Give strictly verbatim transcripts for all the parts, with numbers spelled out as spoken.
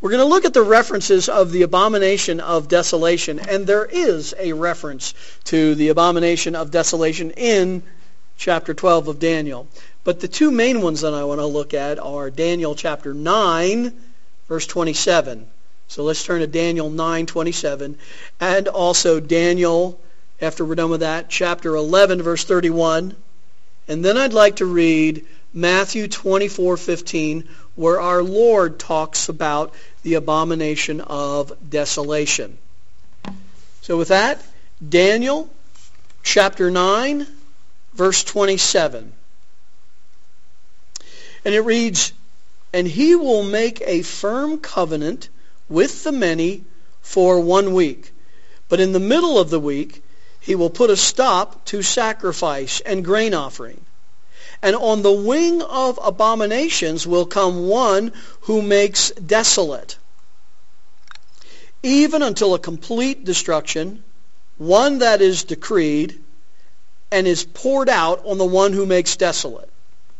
We're going to look at the references of the abomination of desolation, and there is a reference to the abomination of desolation in chapter twelve of Daniel. But the two main ones that I want to look at are Daniel chapter nine, verse twenty-seven. So let's turn to Daniel nine twenty-seven, and also Daniel, after we're done with that, chapter eleven, verse thirty-one. And then I'd like to read Matthew twenty-four fifteen, where our Lord talks about the abomination of desolation. So with that, Daniel chapter nine, verse twenty-seven. And it reads, "And he will make a firm covenant with the many for one week. But in the middle of the week, he will put a stop to sacrifice and grain offering. And on the wing of abominations will come one who makes desolate, even until a complete destruction, one that is decreed and is poured out on the one who makes desolate."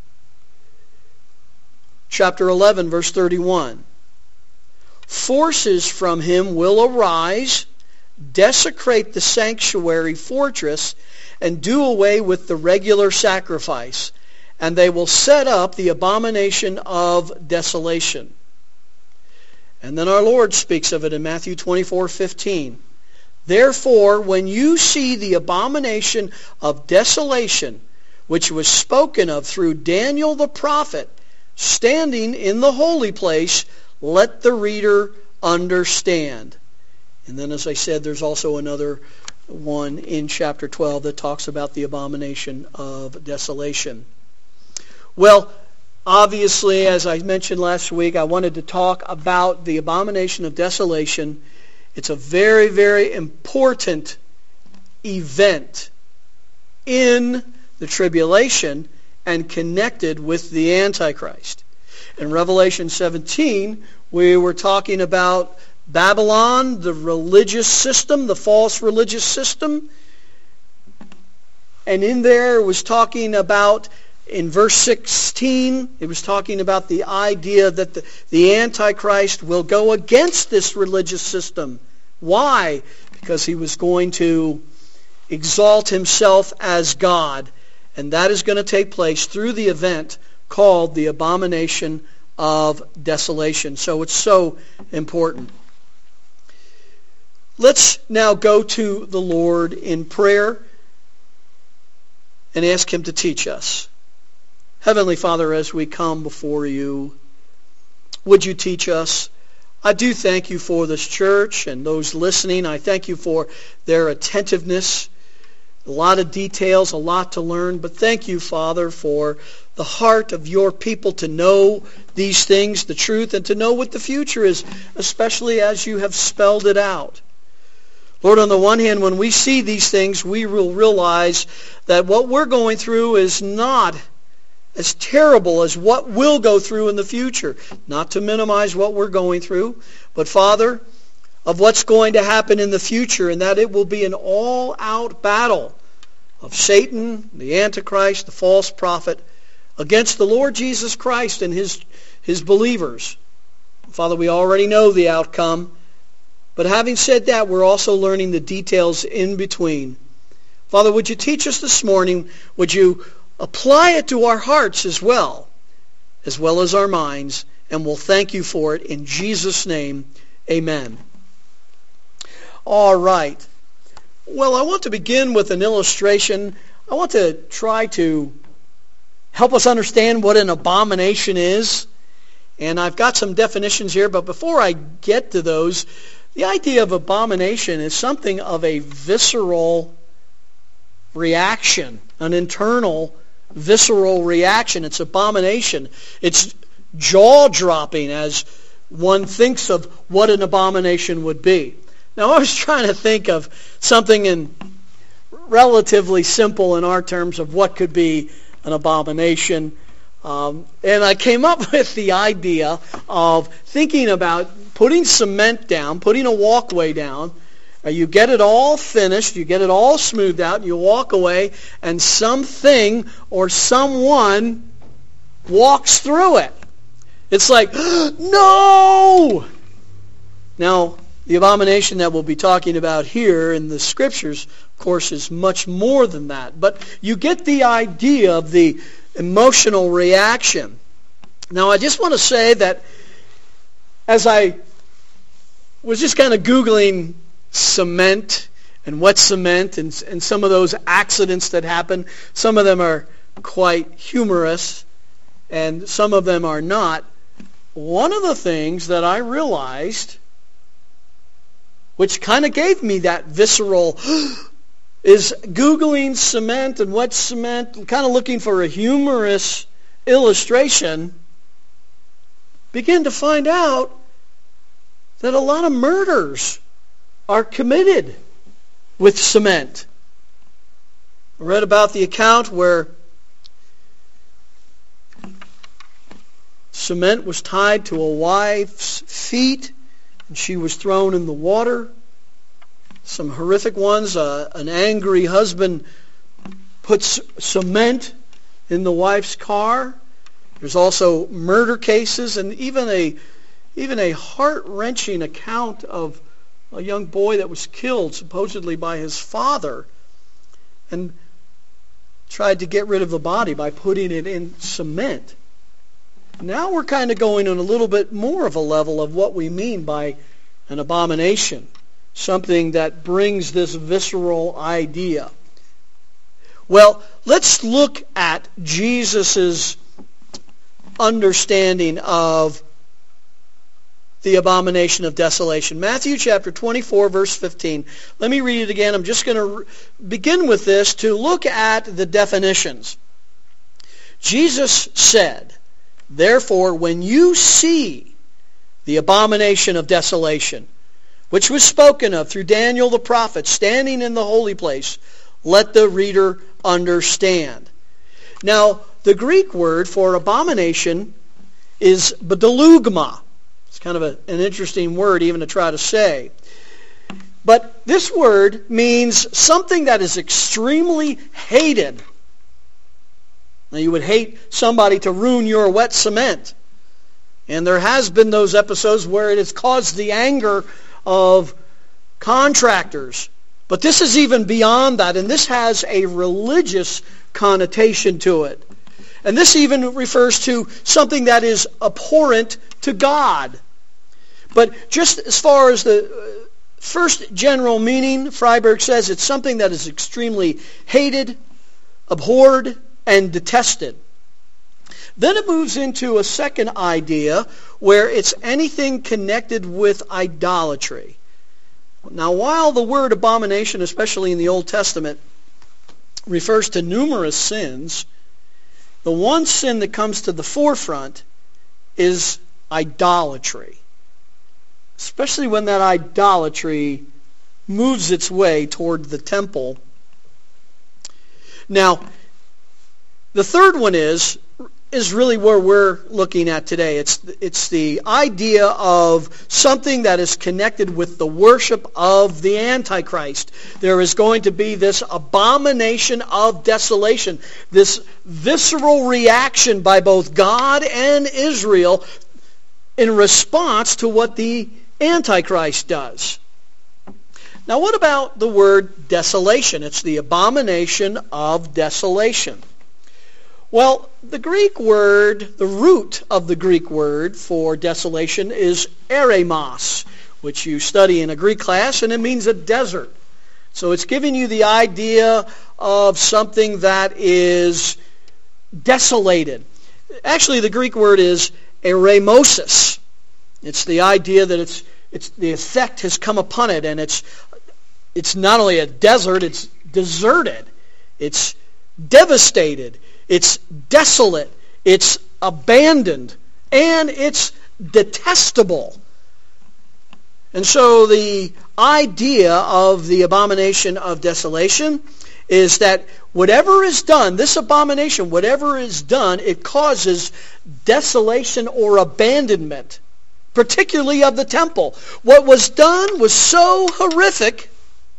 Chapter eleven, verse thirty-one. "Forces from him will arise, desecrate the sanctuary fortress, and do away with the regular sacrifice, and they will set up the abomination of desolation." And then our Lord speaks of it in Matthew twenty-four fifteen. "Therefore, when you see the abomination of desolation, which was spoken of through Daniel the prophet, standing in the holy place, let the reader understand." And then, as I said, there's also another one in chapter twelve that talks about the abomination of desolation. Well, obviously, as I mentioned last week, I wanted to talk about the abomination of desolation. It's a very, very important event in the tribulation and connected with the Antichrist. In Revelation seventeen, we were talking about Babylon, the religious system, the false religious system. And in there it was talking about, in verse sixteen, it was talking about the idea that the, the Antichrist will go against this religious system. Why? Because he was going to exalt himself as God. And that is going to take place through the event called the abomination of desolation. So it's so important. Let's now go to the Lord in prayer and ask him to teach us. Heavenly Father, as we come before you, would you teach us? I do thank you for this church and those listening. I thank you for their attentiveness. A lot of details, a lot to learn, but thank you, Father, for the heart of your people to know these things, the truth, and to know what the future is, especially as you have spelled it out. Lord, on the one hand, when we see these things, we will realize that what we're going through is not as terrible as what we'll go through in the future. Not to minimize what we're going through, but Father, of what's going to happen in the future, and that it will be an all-out battle of Satan, the Antichrist, the false prophet, against the Lord Jesus Christ and his, his believers. Father, we already know the outcome, but having said that, we're also learning the details in between. Father, would you teach us this morning? Would you apply it to our hearts as well, as well as our minds, and we'll thank you for it in Jesus' name. Amen. All right. Well, I want to begin with an illustration. I want to try to help us understand what an abomination is. And I've got some definitions here, but before I get to those, the idea of abomination is something of a visceral reaction, an internal visceral reaction. It's abomination. It's jaw-dropping as one thinks of what an abomination would be. Now, I was trying to think of something in relatively simple in our terms of what could be an abomination. Um, and I came up with the idea of thinking about putting cement down, putting a walkway down. Uh, you get it all finished, you get it all smoothed out, and you walk away, and something or someone walks through it. It's like, no! Now, the abomination that we'll be talking about here in the Scriptures, of course, is much more than that. But you get the idea of the emotional reaction. Now, I just want to say that as I was just kind of Googling cement and wet cement and, and some of those accidents that happen, some of them are quite humorous and some of them are not. One of the things that I realized, which kind of gave me that visceral, is Googling cement and wet cement, kind of looking for a humorous illustration, begin to find out that a lot of murders are committed with cement. I read about the account where cement was tied to a wife's feet and she was thrown in the water. Some horrific ones. Uh, an angry husband puts cement in the wife's car. There's also murder cases and even a even a heart-wrenching account of a young boy that was killed supposedly by his father and tried to get rid of the body by putting it in cement. Now we're kind of going on a little bit more of a level of what we mean by an abomination, something that brings this visceral idea. Well, let's look at Jesus' understanding of the abomination of desolation. Matthew chapter twenty-four, verse fifteen. Let me read it again. I'm just going to begin with this to look at the definitions. Jesus said, "Therefore, when you see the abomination of desolation, which was spoken of through Daniel the prophet, standing in the holy place, let the reader understand." Now, the Greek word for abomination is bdelugma. It's kind of a, an interesting word even to try to say. But this word means something that is extremely hated. Now, you would hate somebody to ruin your wet cement. And there has been those episodes where it has caused the anger of contractors. But this is even beyond that, and this has a religious connotation to it. And this even refers to something that is abhorrent to God. But just as far as the first general meaning, Freiberg says it's something that is extremely hated, abhorred, and detested. Then it moves into a second idea where it's anything connected with idolatry. Now, while the word abomination, especially in the Old Testament, refers to numerous sins, the one sin that comes to the forefront is idolatry. Especially when that idolatry moves its way toward the temple. Now, the third one is is really where we're looking at today. It's it's the idea of something that is connected with the worship of the Antichrist. There is going to be this abomination of desolation, this visceral reaction by both God and Israel in response to what the Antichrist does. Now, what about the word desolation? It's the abomination of desolation. Well, the Greek word, the root of the Greek word for desolation is eremos, which you study in a Greek class, and it means a desert. So it's giving you the idea of something that is desolated. Actually, the Greek word is eremosis. It's the idea that it's it's the effect has come upon it, and it's it's not only a desert, it's deserted, it's devastated, it's desolate, it's abandoned, and it's detestable. And so the idea of the abomination of desolation is that whatever is done, this abomination, whatever is done, it causes desolation or abandonment, particularly of the temple. What was done was so horrific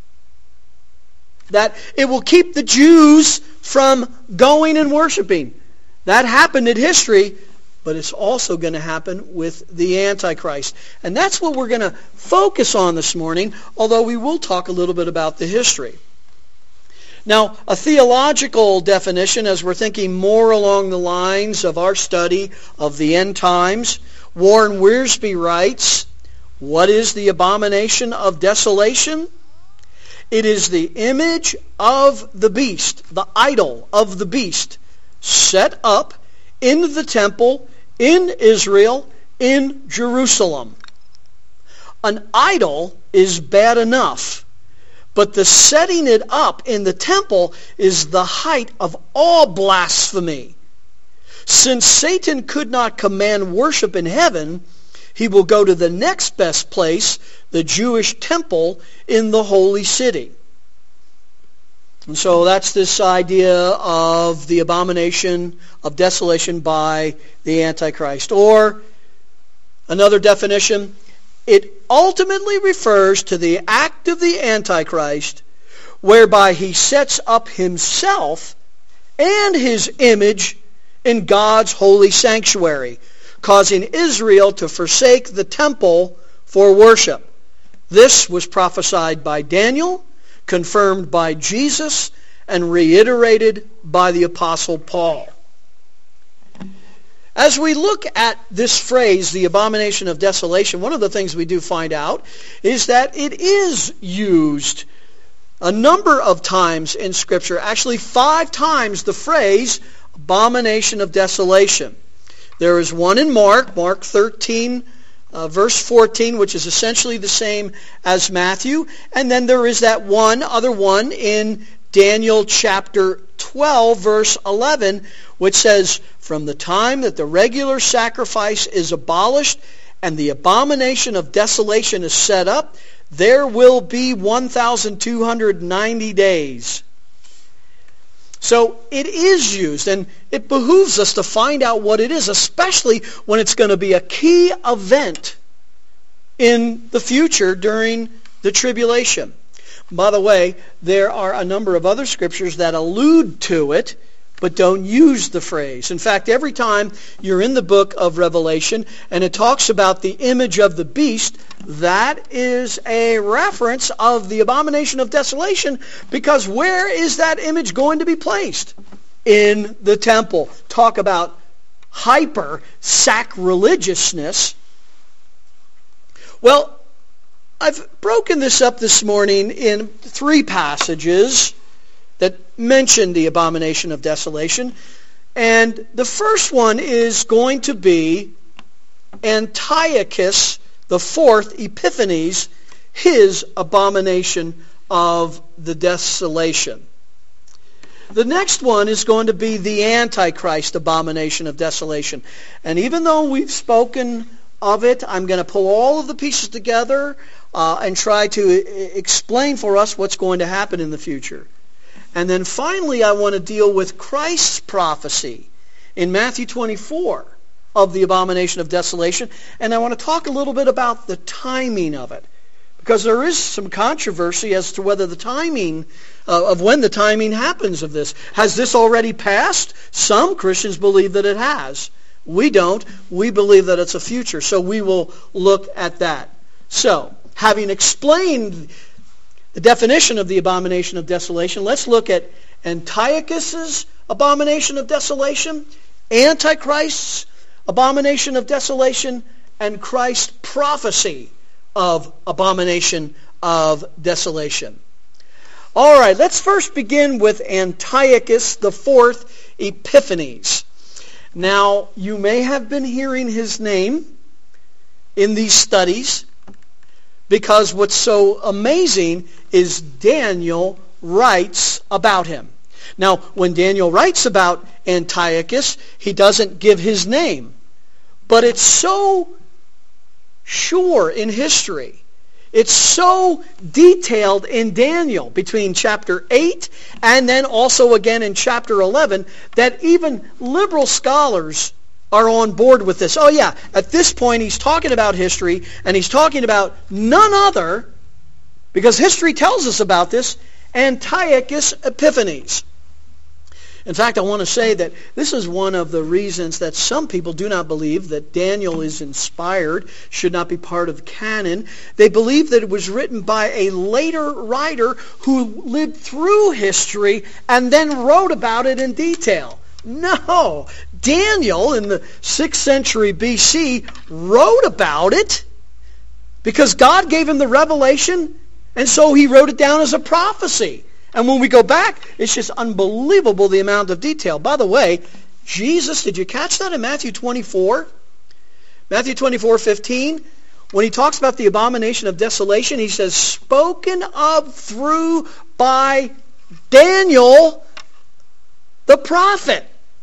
that it will keep the Jews from going and worshiping. That happened in history, but it's also going to happen with the Antichrist. And that's what we're going to focus on this morning, although we will talk a little bit about the history. Now, a theological definition, as we're thinking more along the lines of our study of the end times, Warren Wiersbe writes, "What is the abomination of desolation? It is the image of the beast, the idol of the beast, set up in the temple in Israel, in Jerusalem." An idol is bad enough, but the setting it up in the temple is the height of all blasphemy. Since Satan could not command worship in heaven, he will go to the next best place, the Jewish temple in the holy city. And so that's this idea of the abomination of desolation by the Antichrist. Or another definition, it ultimately refers to the act of the Antichrist whereby he sets up himself and his image in God's holy sanctuary, causing Israel to forsake the temple for worship. This was prophesied by Daniel, confirmed by Jesus, and reiterated by the Apostle Paul. As we look at this phrase, the abomination of desolation, one of the things we do find out is that it is used a number of times in Scripture, actually five times the phrase abomination of desolation. There is one in Mark, Mark thirteen, uh, verse fourteen, which is essentially the same as Matthew. And then there is that one other one in Daniel chapter twelve, verse eleven, which says, "From the time that the regular sacrifice is abolished and the abomination of desolation is set up, there will be one thousand two hundred ninety days." So it is used, and it behooves us to find out what it is, especially when it's going to be a key event in the future during the tribulation. By the way, there are a number of other scriptures that allude to it, but don't use the phrase. In fact, every time you're in the book of Revelation and it talks about the image of the beast, that is a reference of the abomination of desolation, because where is that image going to be placed? In the temple. Talk about hyper sacrilegiousness. Well, I've broken this up this morning in three passages that mention the abomination of desolation. And the first one is going to be Antiochus the Fourth Epiphanes, his abomination of the desolation. The next one is going to be the Antichrist abomination of desolation. And even though we've spoken of it, I'm going to pull all of the pieces together uh, and try to explain for us what's going to happen in the future. And then finally, I want to deal with Christ's prophecy in Matthew twenty-four of the abomination of desolation. And I want to talk a little bit about the timing of it, because there is some controversy as to whether the timing, uh, of when the timing happens of this. Has this already passed? Some Christians believe that it has. We don't. We believe that it's a future. So we will look at that. So, having explained the definition of the abomination of desolation, let's look at Antiochus's abomination of desolation, Antichrist's abomination of desolation, and Christ's prophecy of abomination of desolation. All right, let's first begin with Antiochus the Fourth Epiphanes. Now, you may have been hearing his name in these studies, because what's so amazing is Daniel writes about him. Now, when Daniel writes about Antiochus, he doesn't give his name. But it's so sure in history. It's so detailed in Daniel between chapter eight and then also again in chapter eleven that even liberal scholars are on board with this. Oh yeah, at this point he's talking about history, and he's talking about none other, because history tells us about this, Antiochus Epiphanes. In fact, I want to say that this is one of the reasons that some people do not believe that Daniel is inspired, should not be part of the canon. They believe that it was written by a later writer who lived through history and then wrote about it in detail. No. Daniel in the sixth century B C wrote about it because God gave him the revelation, and so he wrote it down as a prophecy. And when we go back, it's just unbelievable the amount of detail. By the way, Jesus, did you catch that in Matthew twenty-four? Matthew twenty-four fifteen, when he talks about the abomination of desolation, he says, spoken of through by Daniel the prophet.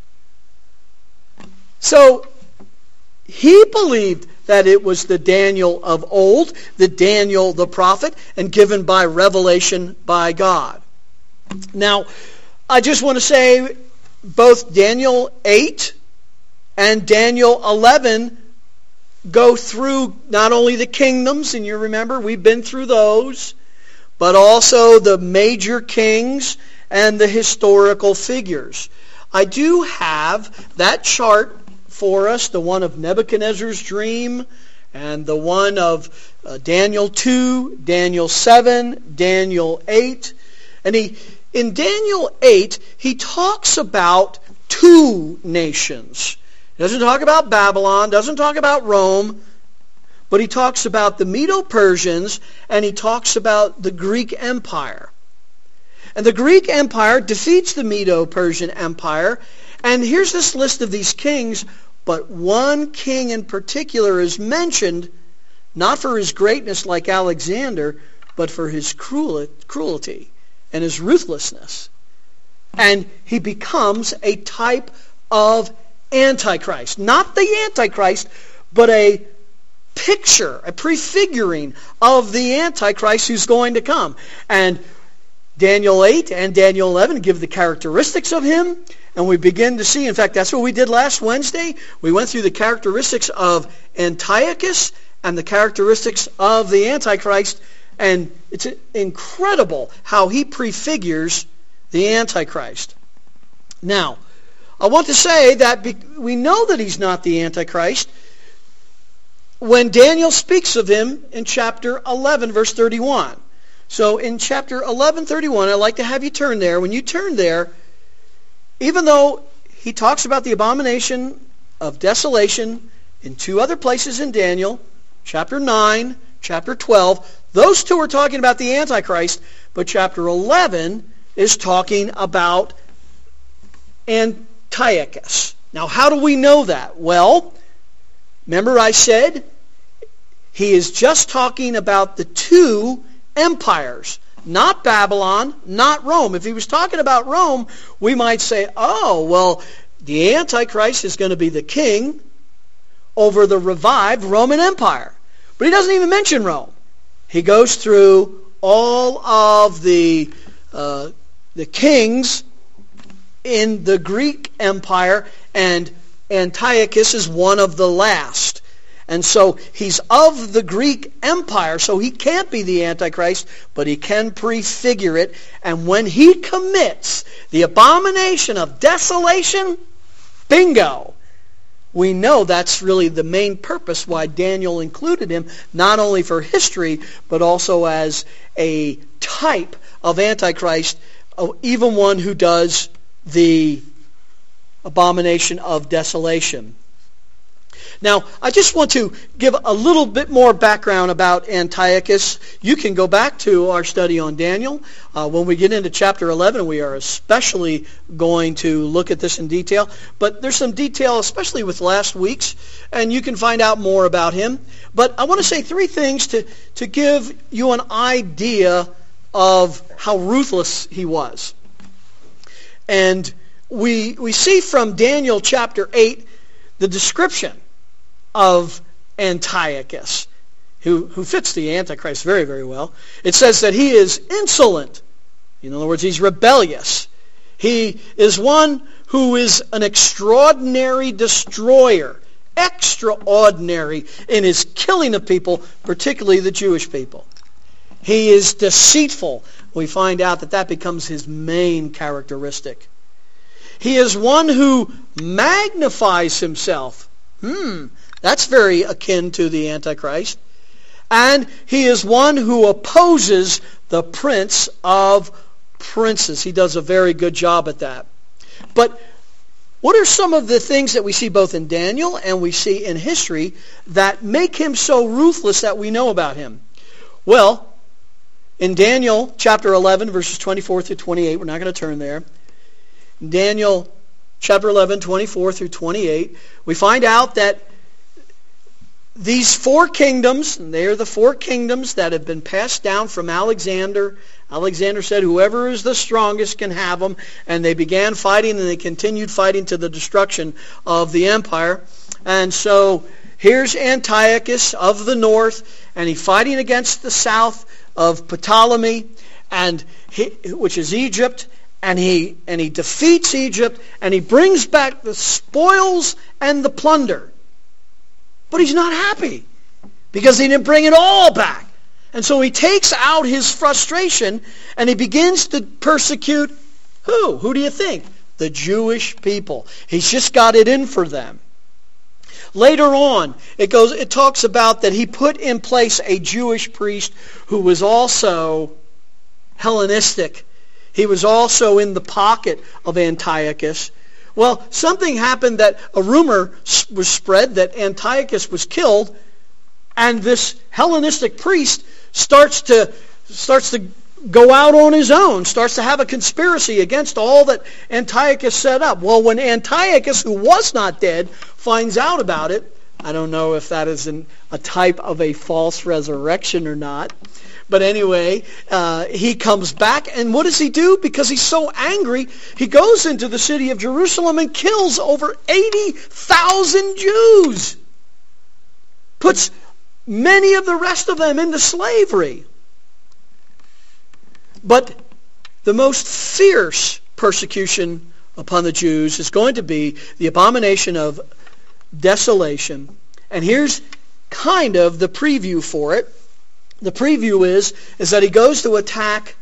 So he believed that it was the Daniel of old, the Daniel the prophet, and given by revelation by God. Now, I just want to say both Daniel eight and Daniel eleven go through not only the kingdoms, and you remember we've been through those, but also the major kings and the historical figures. I do have that chart for us, the one of Nebuchadnezzar's dream and the one of uh, Daniel two, Daniel seven, Daniel eight. And he, in Daniel eight, he talks about two nations. He doesn't talk about Babylon, doesn't talk about Rome, but he talks about the Medo-Persians, and he talks about the Greek Empire. And the Greek Empire defeats the Medo-Persian Empire, and here's this list of these kings, but one king in particular is mentioned, not for his greatness like Alexander, but for his cruelty and his ruthlessness. And he becomes a type of Antichrist. Not the Antichrist, but a picture, a prefiguring of the Antichrist who's going to come. And Daniel eight and Daniel eleven give the characteristics of him, and we begin to see, in fact, that's what we did last Wednesday. We went through the characteristics of Antiochus and the characteristics of the Antichrist, and it's incredible how he prefigures the Antichrist. Now, I want to say that we know that he's not the Antichrist when Daniel speaks of him in chapter eleven, verse thirty-one. So in chapter eleven, thirty-one, I'd like to have you turn there. When you turn there, even though he talks about the abomination of desolation in two other places in Daniel, chapter nine, chapter twelve, those two are talking about the Antichrist, but chapter eleven is talking about Antiochus. Now, how do we know that? Well, remember I said he is just talking about the two empires, not Babylon, not Rome. If he was talking about Rome, we might say, oh, well, the Antichrist is going to be the king over the revived Roman Empire. But he doesn't even mention Rome. He goes through all of the uh, the kings in the Greek Empire, and Antiochus is one of the last. And so he's of the Greek Empire, so he can't be the Antichrist, but he can prefigure it. And when he commits the abomination of desolation, bingo! We know that's really the main purpose why Daniel included him, not only for history, but also as a type of Antichrist, even one who does the abomination of desolation. Now, I just want to give a little bit more background about Antiochus. You can go back to our study on Daniel. Uh, when we get into chapter eleven, we are especially going to look at this in detail. But there's some detail, especially with last week's, and you can find out more about him. But I want to say three things to, to give you an idea of how ruthless he was. And we we see from Daniel chapter eight the description of Antiochus, who, who fits the Antichrist very, very well. It says that he is insolent. In other words, he's rebellious. He is one who is an extraordinary destroyer, extraordinary in his killing of people, particularly the Jewish people. He is deceitful. We find out that that becomes his main characteristic. He is one who magnifies himself. Hmm, that's very akin to the Antichrist. And he is one who opposes the prince of princes. He does a very good job at that. But what are some of the things that we see both in Daniel and we see in history that make him so ruthless that we know about him? Well, in Daniel chapter eleven, verses twenty-four through twenty-eight, we're not going to turn there. In Daniel chapter eleven, twenty-four through twenty-eight, we find out that these four kingdoms, and they are the four kingdoms that have been passed down from Alexander. Alexander said, whoever is the strongest can have them. And they began fighting, and they continued fighting to the destruction of the empire. And so here's Antiochus of the north, and he's fighting against the south of Ptolemy, and he, which is Egypt. And he and he defeats Egypt, and he brings back the spoils and the plunder. But he's not happy because he didn't bring it all back. And so he takes out his frustration and he begins to persecute who? Who do you think? The Jewish people. He's just got it in for them. Later on, it goes. It talks about that he put in place a Jewish priest who was also Hellenistic. He was also in the pocket of Antiochus. Well, something happened that a rumor was spread that Antiochus was killed, and this Hellenistic priest starts to starts to go out on his own, starts to have a conspiracy against all that Antiochus set up. Well, when Antiochus, who was not dead, finds out about it, I don't know if that is an, a type of a false resurrection or not. But anyway, uh, he comes back, and what does he do? Because he's so angry, he goes into the city of Jerusalem and kills over eighty thousand Jews. Puts many of the rest of them into slavery. But the most fierce persecution upon the Jews is going to be the abomination of desolation. And here's kind of the preview for it. The preview is, is that he goes to attack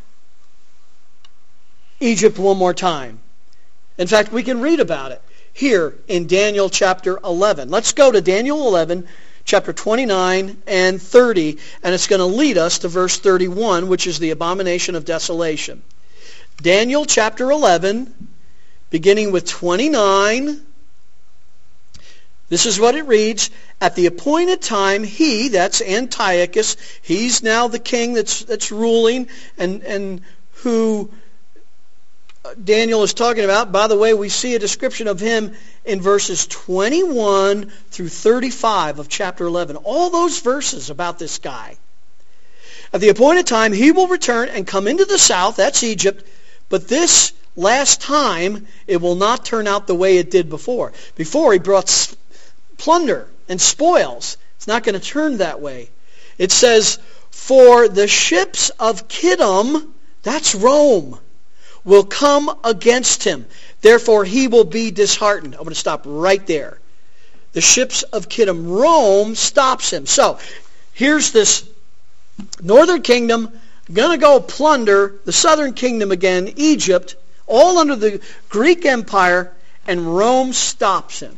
Egypt one more time. In fact, we can read about it here in Daniel chapter eleven. Let's go to Daniel eleven, chapter twenty-nine and thirty, and it's going to lead us to verse thirty-one, which is the abomination of desolation. Daniel chapter eleven, beginning with twenty-nine. This is what it reads. At the appointed time, he, that's Antiochus, he's now the king that's that's ruling, and, and who Daniel is talking about. By the way, we see a description of him in verses twenty-one through thirty-five of chapter eleven. All those verses about this guy. At the appointed time, he will return and come into the south, that's Egypt, but this last time, it will not turn out the way it did before. Before, he brought plunder and spoils. It's not going to turn that way. It says, for the ships of Kittim, that's Rome, will come against him. Therefore he will be disheartened. I'm going to stop right there. The ships of Kittim, Rome, stops him. So here's this northern kingdom going to go plunder the southern kingdom again, Egypt, all under the Greek Empire, and Rome stops him.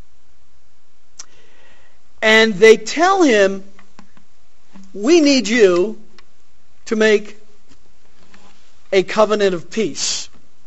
And they tell him, we need you to make a covenant of peace.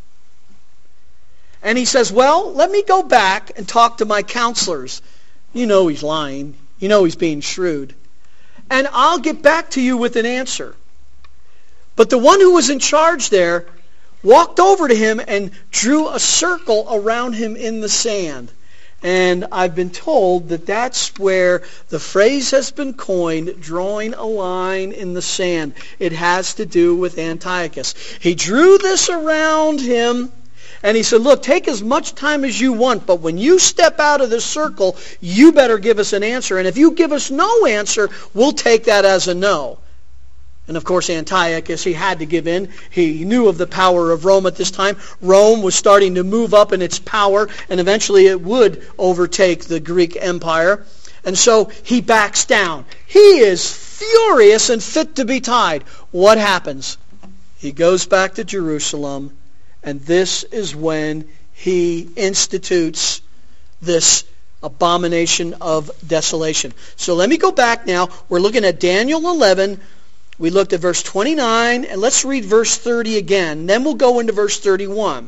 And he says, well, let me go back and talk to my counselors. You know he's lying. You know he's being shrewd. And I'll get back to you with an answer. But the one who was in charge there walked over to him and drew a circle around him in the sand. And I've been told that that's where the phrase has been coined, drawing a line in the sand. It has to do with Antiochus. He drew this around him, and he said, look, take as much time as you want, but when you step out of this circle, you better give us an answer. And if you give us no answer, we'll take that as a no. And of course, Antiochus, he had to give in. He knew of the power of Rome at this time. Rome was starting to move up in its power, and eventually it would overtake the Greek Empire. And so he backs down. He is furious and fit to be tied. What happens? He goes back to Jerusalem, and this is when he institutes this abomination of desolation. So let me go back now. We're looking at Daniel eleven. We looked at verse twenty-nine, and let's read verse thirty again. Then we'll go into verse thirty-one.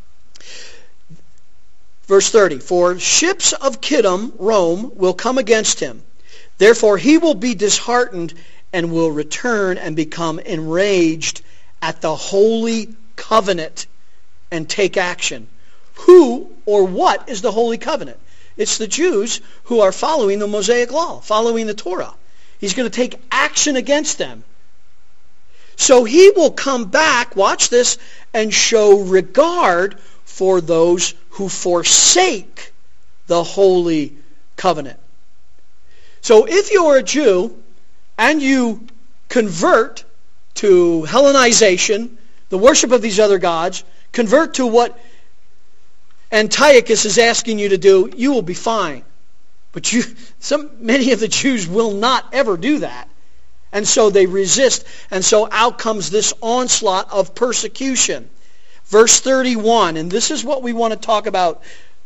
Verse thirty, for ships of Kittim, Rome, will come against him. Therefore he will be disheartened and will return and become enraged at the holy covenant and take action. Who or what is the holy covenant? It's the Jews who are following the Mosaic law, following the Torah. He's going to take action against them. So he will come back, watch this, and show regard for those who forsake the holy covenant. So if you're a Jew and you convert to Hellenization, the worship of these other gods, convert to what Antiochus is asking you to do, you will be fine. But you, some, many of the Jews will not ever do that. And so they resist. And so out comes this onslaught of persecution. Verse thirty-one, and this is what we want to talk about.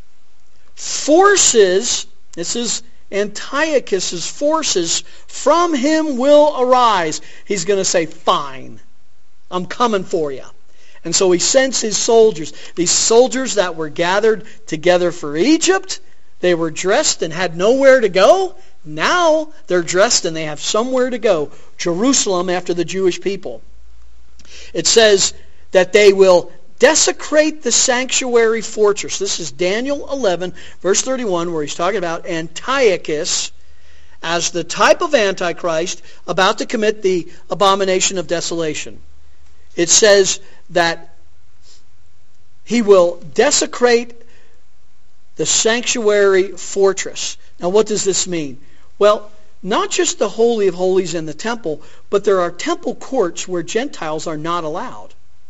Forces, this is Antiochus' forces, from him will arise. He's going to say, fine, I'm coming for you. And so he sends his soldiers, these soldiers that were gathered together for Egypt. They were dressed and had nowhere to go. Now they're dressed and they have somewhere to go. Jerusalem after the Jewish people. It says that they will desecrate the sanctuary fortress. This is Daniel eleven, verse thirty-one, where he's talking about Antiochus as the type of Antichrist about to commit the abomination of desolation. It says that he will desecrate the sanctuary fortress. Now what does this mean? Well, not just the Holy of Holies and the temple, but there are temple courts where Gentiles are not allowed.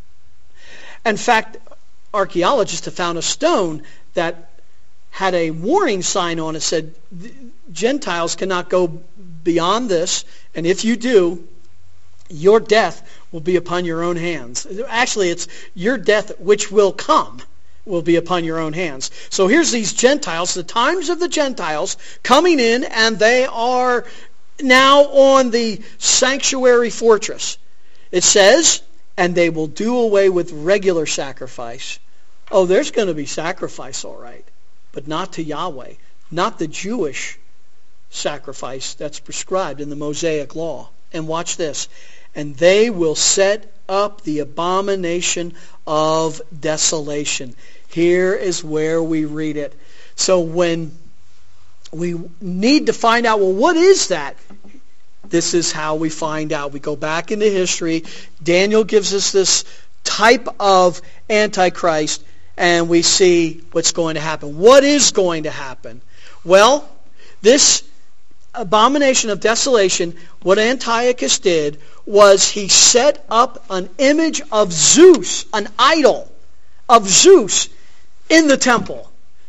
In fact, archaeologists have found a stone that had a warning sign on it, said Gentiles cannot go beyond this, and if you do, your death will be upon your own hands. Actually, it's your death which will come will be upon your own hands. So here's these Gentiles, the times of the Gentiles, coming in, and they are now on the sanctuary fortress. It says, and they will do away with regular sacrifice. Oh, there's going to be sacrifice, all right, but not to Yahweh, not the Jewish sacrifice that's prescribed in the Mosaic law. And watch this. And they will set up the abomination of desolation. Here is where we read it. So when we need to find out, well, what is that? This is how we find out. We go back into history. Daniel gives us this type of Antichrist, and we see what's going to happen. What is going to happen? Well, this abomination of desolation, what Antiochus did was he set up an image of Zeus, an idol of Zeus in the temple.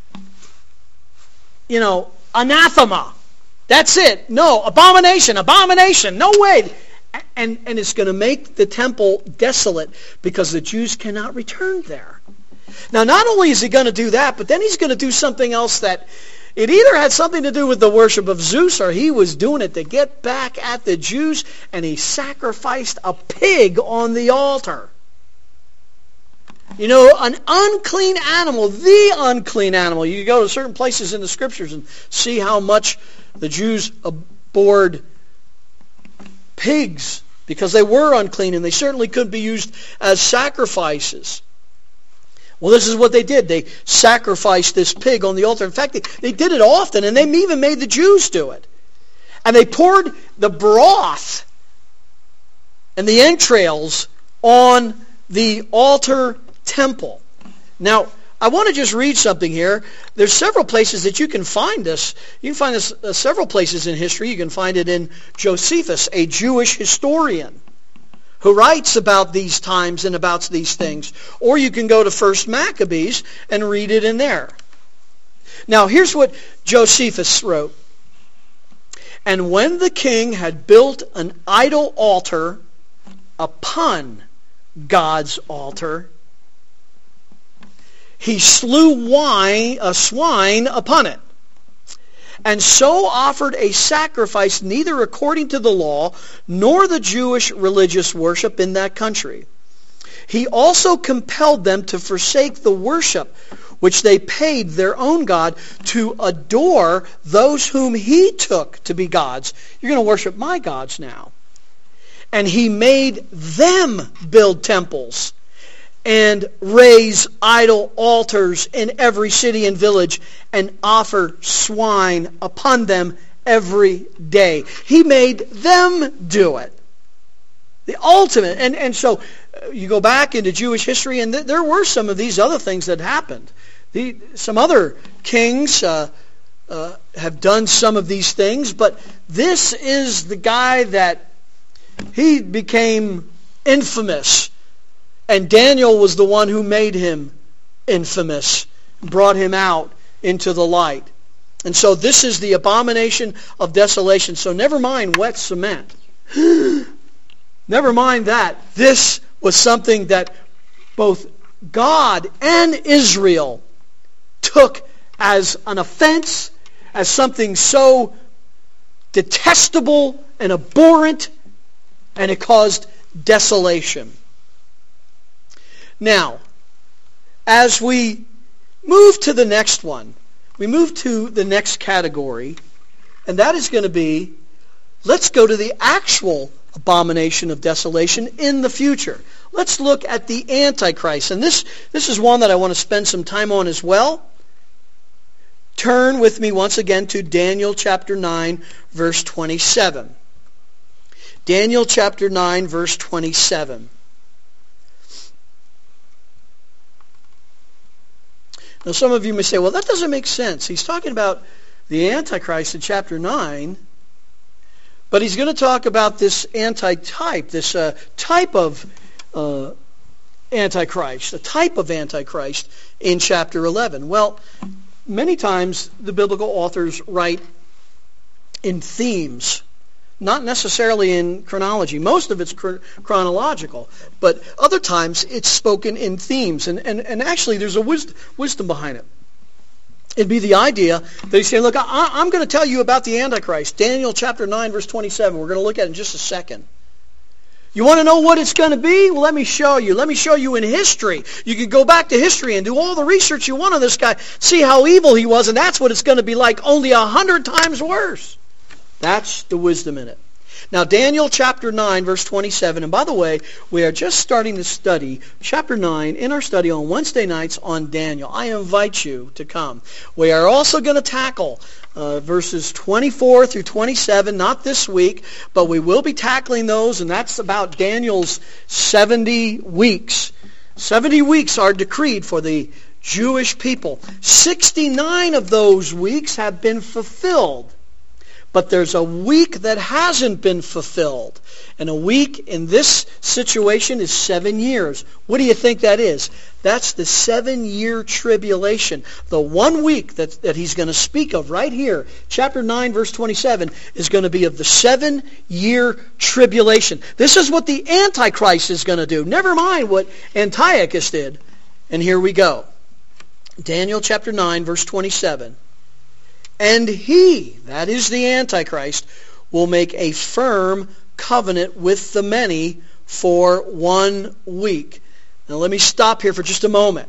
You know, anathema. That's it. No, abomination, abomination. No way. And, and it's going to make the temple desolate because the Jews cannot return there. Now, not only is he going to do that, but then he's going to do something else that it either had something to do with the worship of Zeus or he was doing it to get back at the Jews, and he sacrificed a pig on the altar. You know, an unclean animal, the unclean animal. You go to certain places in the Scriptures and see how much the Jews abhorred pigs because they were unclean and they certainly couldn't be used as sacrifices. Well, this is what they did. They sacrificed this pig on the altar. In fact, they, they did it often, and they even made the Jews do it. And they poured the broth and the entrails on the altar temple. Now, I want to just read something here. There's several places that you can find this. You can find this uh, several places in history. You can find it in Josephus, a Jewish historian, who writes about these times and about these things. Or you can go to First Maccabees and read it in there. Now, here's what Josephus wrote. And when the king had built an idol altar upon God's altar, he slew wine, a swine upon it, and so offered a sacrifice neither according to the law nor the Jewish religious worship in that country. He also compelled them to forsake the worship which they paid their own God, to adore those whom he took to be gods. You're going to worship my gods now. And he made them build temples and raise idol altars in every city and village and offer swine upon them every day. He made them do it. The ultimate. And, and so uh, you go back into Jewish history, and th- there were some of these other things that happened. The, some other kings uh, uh, have done some of these things, but this is the guy that he became infamous. And Daniel was the one who made him infamous, brought him out into the light. And so this is the abomination of desolation. So never mind wet cement. Never mind that. This was something that both God and Israel took as an offense, as something so detestable and abhorrent, and it caused desolation. Now, as we move to the next one, we move to the next category, and that is going to be, let's go to the actual abomination of desolation in the future. Let's look at the Antichrist. And this, this is one that I want to spend some time on as well. Turn with me once again to Daniel chapter nine, verse twenty-seven. Daniel chapter nine, verse twenty-seven. Now some of you may say, well, that doesn't make sense. He's talking about the Antichrist in chapter nine, but he's going to talk about this anti-type, this uh, type of uh, Antichrist, a type of Antichrist in chapter eleven. Well, many times the biblical authors write in themes, not necessarily in chronology. Most of it's chron- chronological, but other times it's spoken in themes. And, and, and actually there's a wisdom, wisdom behind it. It'd be the idea that he's saying, look, I, I'm going to tell you about the Antichrist. Daniel chapter nine, verse twenty-seven. We're going to look at it in just a second. You want to know what it's going to be? Well, let me show you. Let me show you in history. You can go back to history and do all the research you want on this guy. See how evil he was, and that's what it's going to be like, only a hundred times worse. That's the wisdom in it. Now, Daniel chapter nine, verse twenty-seven. And by the way, we are just starting to study chapter nine in our study on Wednesday nights on Daniel. I invite you to come. We are also going to tackle uh, verses twenty-four through twenty-seven, not this week, but we will be tackling those, and that's about Daniel's seventy weeks. seventy weeks are decreed for the Jewish people. sixty-nine of those weeks have been fulfilled. But there's a week that hasn't been fulfilled. And a week in this situation is seven years. What do you think that is? That's the seven-year tribulation. The one week that, that he's going to speak of right here, chapter nine, verse twenty-seven, is going to be of the seven-year tribulation. This is what the Antichrist is going to do. Never mind what Antiochus did. And here we go. Daniel chapter nine, verse twenty-seven. And he, that is the Antichrist, will make a firm covenant with the many for one week. Now let me stop here for just a moment.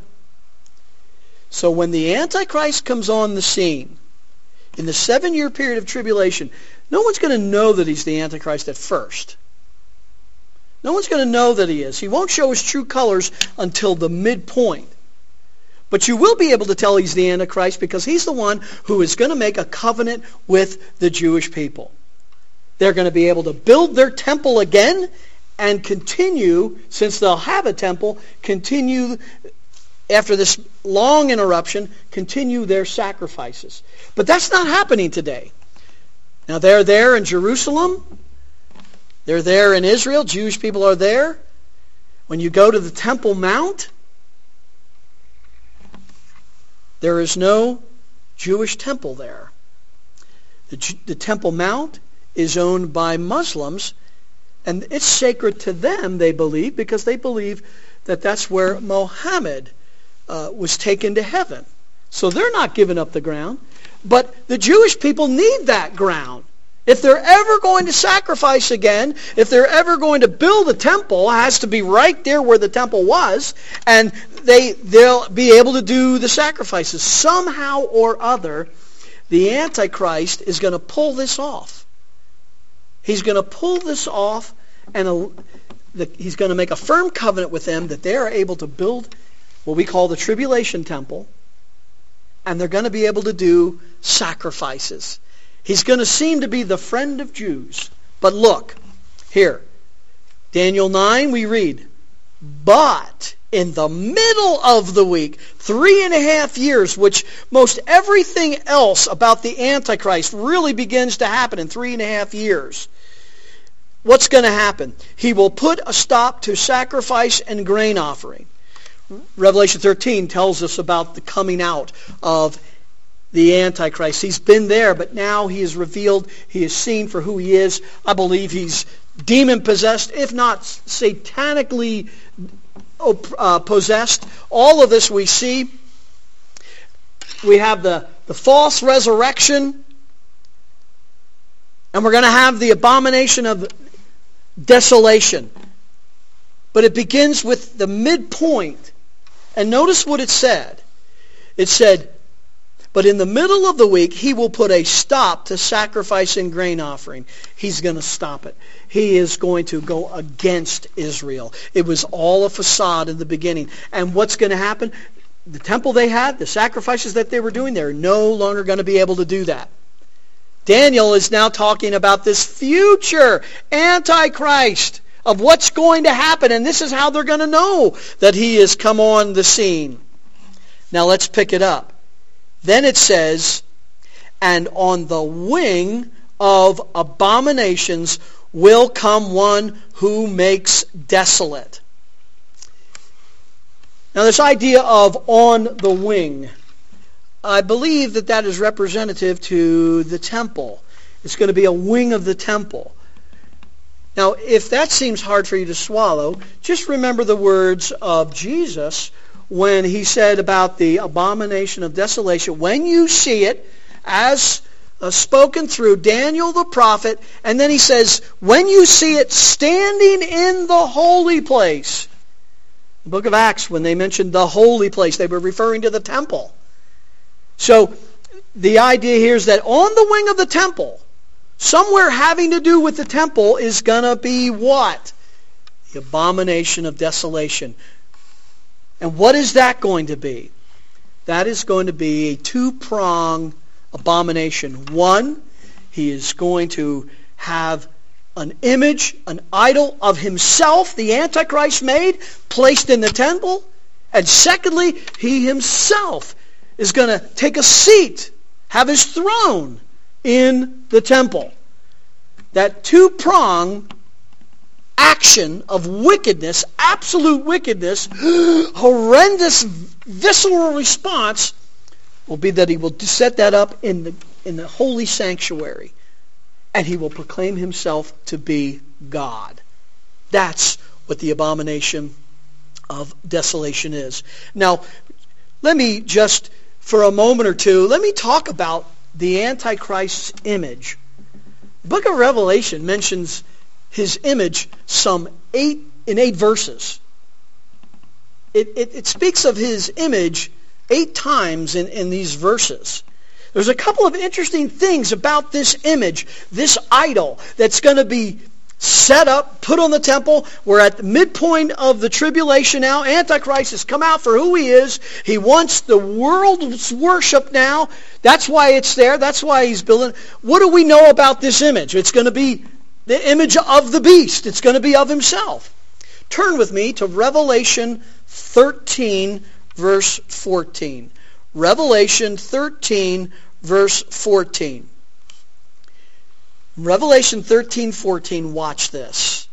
So when the Antichrist comes on the scene, in the seven-year period of tribulation, no one's going to know that he's the Antichrist at first. No one's going to know that he is. He won't show his true colors until the midpoint. But you will be able to tell he's the Antichrist because he's the one who is going to make a covenant with the Jewish people. They're going to be able to build their temple again and continue, since they'll have a temple, continue, after this long interruption, continue their sacrifices. But that's not happening today. Now they're there in Jerusalem. They're there in Israel. Jewish people are there. When you go to the Temple Mount, there is no Jewish temple there. The, the Temple Mount is owned by Muslims, and it's sacred to them, they believe, because they believe that that's where Mohammed uh, was taken to heaven. So they're not giving up the ground. But the Jewish people need that ground. If they're ever going to sacrifice again, if they're ever going to build a temple, it has to be right there where the temple was, and they, they'll be able to do the sacrifices. Somehow or other, the Antichrist is going to pull this off. He's going to pull this off, and a, the, he's going to make a firm covenant with them that they are able to build what we call the tribulation temple, and they're going to be able to do sacrifices. He's going to seem to be the friend of Jews. But look, here, Daniel nine, we read, but in the middle of the week, three and a half years, which most everything else about the Antichrist really begins to happen in three and a half years. What's going to happen? He will put a stop to sacrifice and grain offering. Revelation thirteen tells us about the coming out of the Antichrist. He's been there, but now he is revealed. He is seen for who he is. I believe he's demon-possessed, if not satanically uh, possessed. All of this we see. We have the, the false resurrection, and we're going to have the abomination of desolation. But it begins with the midpoint. And notice what it said. It said, but in the middle of the week, he will put a stop to sacrifice and grain offering. He's going to stop it. He is going to go against Israel. It was all a facade in the beginning. And what's going to happen? The temple they had, the sacrifices that they were doing, they're no longer going to be able to do that. Daniel is now talking about this future Antichrist of what's going to happen. And this is how they're going to know that he has come on the scene. Now let's pick it up. Then it says, and on the wing of abominations will come one who makes desolate. Now this idea of on the wing, I believe that that is representative to the temple. It's going to be a wing of the temple. Now if that seems hard for you to swallow, just remember the words of Jesus when he said about the abomination of desolation. When you see it, as uh, spoken through Daniel the prophet, and then he says, when you see it standing in the holy place. The book of Acts, when they mentioned the holy place, they were referring to the temple. So the idea here is that on the wing of the temple, somewhere having to do with the temple, is going to be what? The abomination of desolation. And what is that going to be? That is going to be a two-pronged abomination. One, he is going to have an image, an idol of himself, the Antichrist made, placed in the temple. And secondly, he himself is going to take a seat, have his throne in the temple. That two-pronged action of wickedness, absolute wickedness, horrendous visceral response will be that he will set that up in the in the holy sanctuary, and he will proclaim himself to be God. That's what the abomination of desolation is. Now, let me just, for a moment or two, let me talk about the Antichrist's image. The book of Revelation mentions his image some eight in eight verses. It, it, it speaks of his image eight times in, in these verses. There's a couple of interesting things about this image, this idol that's going to be set up, put on the temple. We're at the midpoint of the tribulation now. Antichrist has come out for who he is. He wants the world's worship now. That's why it's there. That's why he's building. What do we know about this image? It's going to be the image of the beast. It's going to be of himself. Turn with me to Revelation thirteen, verse fourteen. Revelation thirteen, verse fourteen. Revelation thirteen, fourteen, watch this.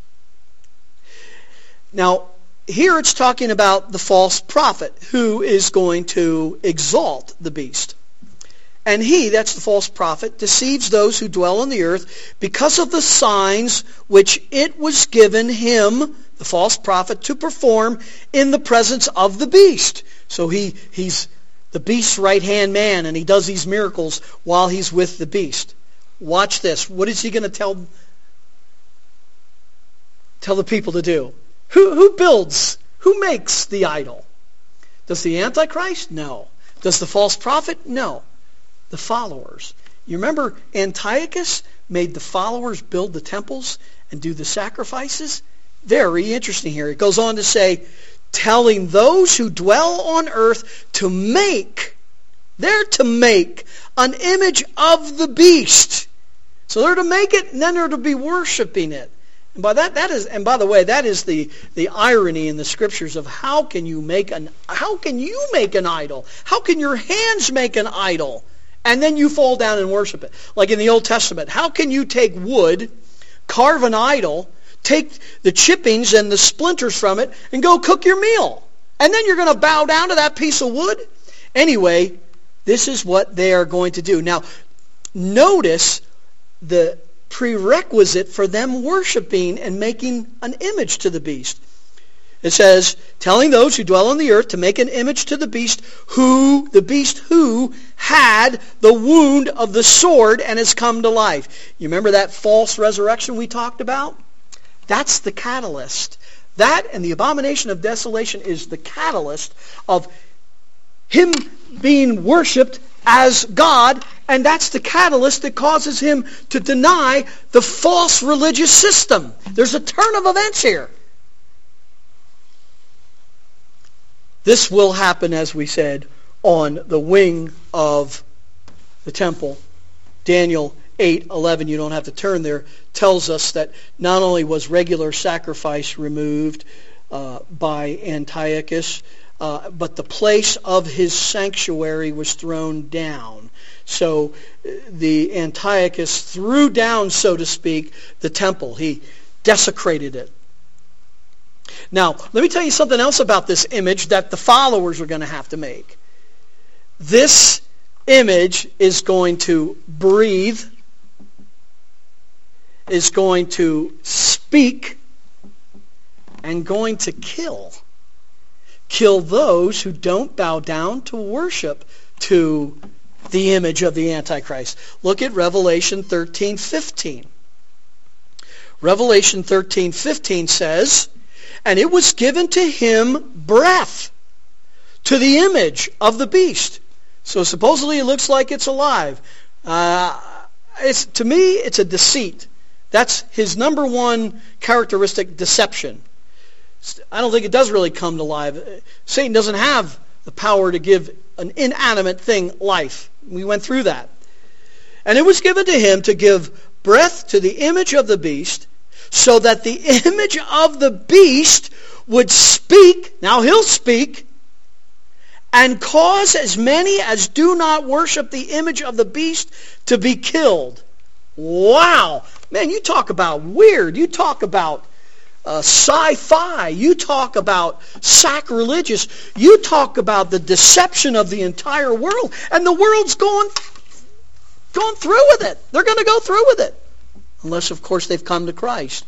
Now, here it's talking about the false prophet who is going to exalt the beast. And he, that's the false prophet, deceives those who dwell on the earth because of the signs which it was given him, the false prophet, to perform in the presence of the beast. So he he's the beast's right-hand man, and he does these miracles while he's with the beast. Watch this. What is he going to tell, tell the people to do? Who, who builds? Who makes the idol? Does the Antichrist? No. Does the false prophet? No. The followers. You remember Antiochus made the followers build the temples and do the sacrifices? Very interesting here. It goes on to say, telling those who dwell on earth to make, they're to make an image of the beast. So they're to make it, and then they're to be worshiping it. And by that, that is, and by the way, that is the, the irony in the scriptures of how can you make an, how can you make an idol? How can your hands make an idol? And then you fall down and worship it. Like in the Old Testament, how can you take wood, carve an idol, take the chippings and the splinters from it, and go cook your meal? And then you're going to bow down to that piece of wood? Anyway, this is what they are going to do. Now, notice the prerequisite for them worshiping and making an image to the beast. It says, telling those who dwell on the earth to make an image to the beast, who, the beast who had the wound of the sword and has come to life. You remember that false resurrection we talked about? That's the catalyst. That and the abomination of desolation is the catalyst of him being worshipped as God, and that's the catalyst that causes him to deny the false religious system. There's a turn of events here. This will happen, as we said, on the wing of the temple. Daniel eight eleven, you don't have to turn there, tells us that not only was regular sacrifice removed uh, by Antiochus, uh, but the place of his sanctuary was thrown down. So the Antiochus threw down, so to speak, the temple. He desecrated it. Now, let me tell you something else about this image that the followers are going to have to make. This image is going to breathe, is going to speak, and going to kill. Kill those who don't bow down to worship to the image of the Antichrist. Look at Revelation thirteen fifteen. Revelation thirteen fifteen says, and it was given to him breath to the image of the beast. So supposedly it looks like it's alive. Uh, it's, to me, it's a deceit. That's his number one characteristic, deception. I don't think it does really come to life. Satan doesn't have the power to give an inanimate thing life. We went through that. And it was given to him to give breath to the image of the beast, so that the image of the beast would speak, now he'll speak, and cause as many as do not worship the image of the beast to be killed. Wow. Man, you talk about weird. You talk about uh, sci-fi. You talk about sacrilegious. You talk about the deception of the entire world. And the world's going, going through with it. They're going to go through with it. Unless, of course, they've come to Christ.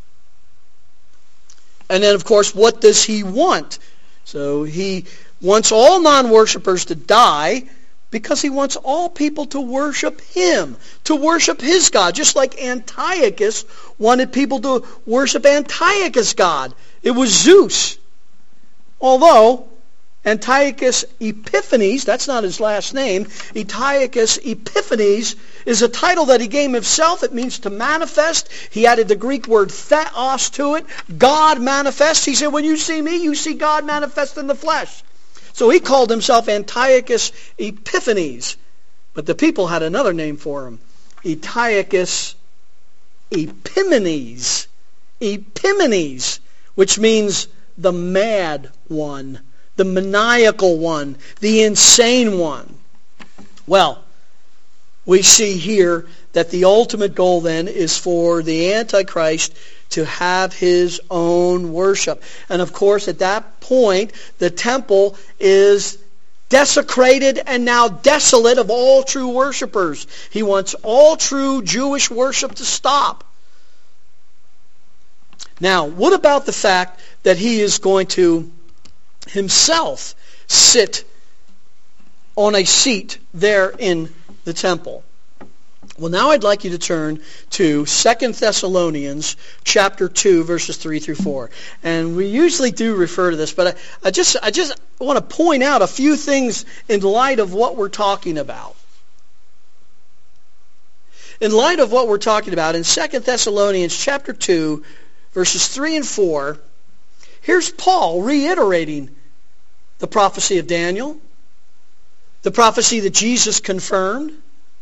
And then, of course, what does he want? So he wants all non-worshipers to die because he wants all people to worship him, to worship his God, just like Antiochus wanted people to worship Antiochus' God. It was Zeus. Although Antiochus Epiphanes, that's not his last name, Antiochus Epiphanes is a title that he gave himself. It means to manifest. He added the Greek word theos to it. God manifest. He said, when you see me, you see God manifest in the flesh. So he called himself Antiochus Epiphanes. But the people had another name for him. Antiochus Epimanes. Epimanes, which means the mad one, the maniacal one, the insane one. Well, we see here that the ultimate goal then is for the Antichrist to have his own worship. And of course, at that point, the temple is desecrated and now desolate of all true worshipers. He wants all true Jewish worship to stop. Now, what about the fact that he is going to himself sit on a seat there in the temple. Well, now I'd like you to turn to Second Thessalonians chapter two, verses three through four. And we usually do refer to this, but I, I just I just want to point out a few things in light of what we're talking about. In light of what we're talking about, in Second Thessalonians chapter two, verses three and four, here's Paul reiterating the prophecy of Daniel, the prophecy that Jesus confirmed.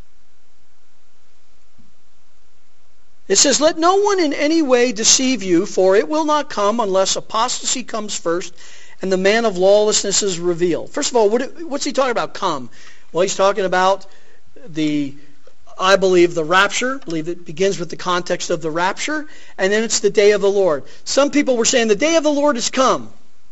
It says, "Let no one in any way deceive you, for it will not come unless apostasy comes first and the man of lawlessness is revealed." First of all, what, what's he talking about, come? Well, he's talking about the, I believe, the rapture. I believe it begins with the context of the rapture, and then it's the day of the Lord. Some people were saying the day of the Lord has come.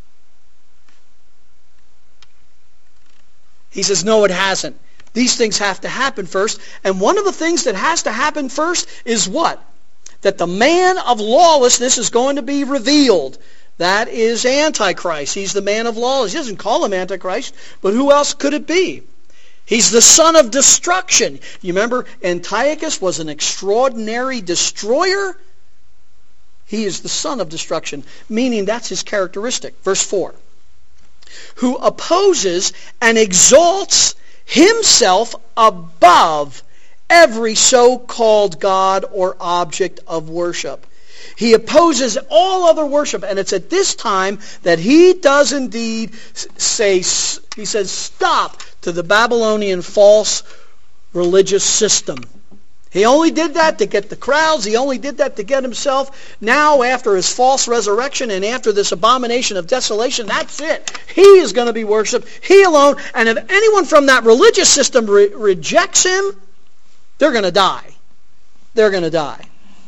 He says, no, it hasn't. These things have to happen first. And one of the things that has to happen first is what? That the man of lawlessness is going to be revealed. That is Antichrist. He's the man of lawlessness. He doesn't call him Antichrist, but who else could it be? He's the son of destruction. You remember Antiochus was an extraordinary destroyer? He is the son of destruction, meaning that's his characteristic. Verse four. Who opposes and exalts himself above every so-called God or object of worship. He opposes all other worship, and it's at this time that he does indeed say, he says, stop to the Babylonian false religious system. He only did that to get the crowds. He only did that to get himself. Now, after his false resurrection and after this abomination of desolation, that's it. He is going to be worshipped. He alone. And if anyone from that religious system re- rejects him, they're going to die. They're going to die.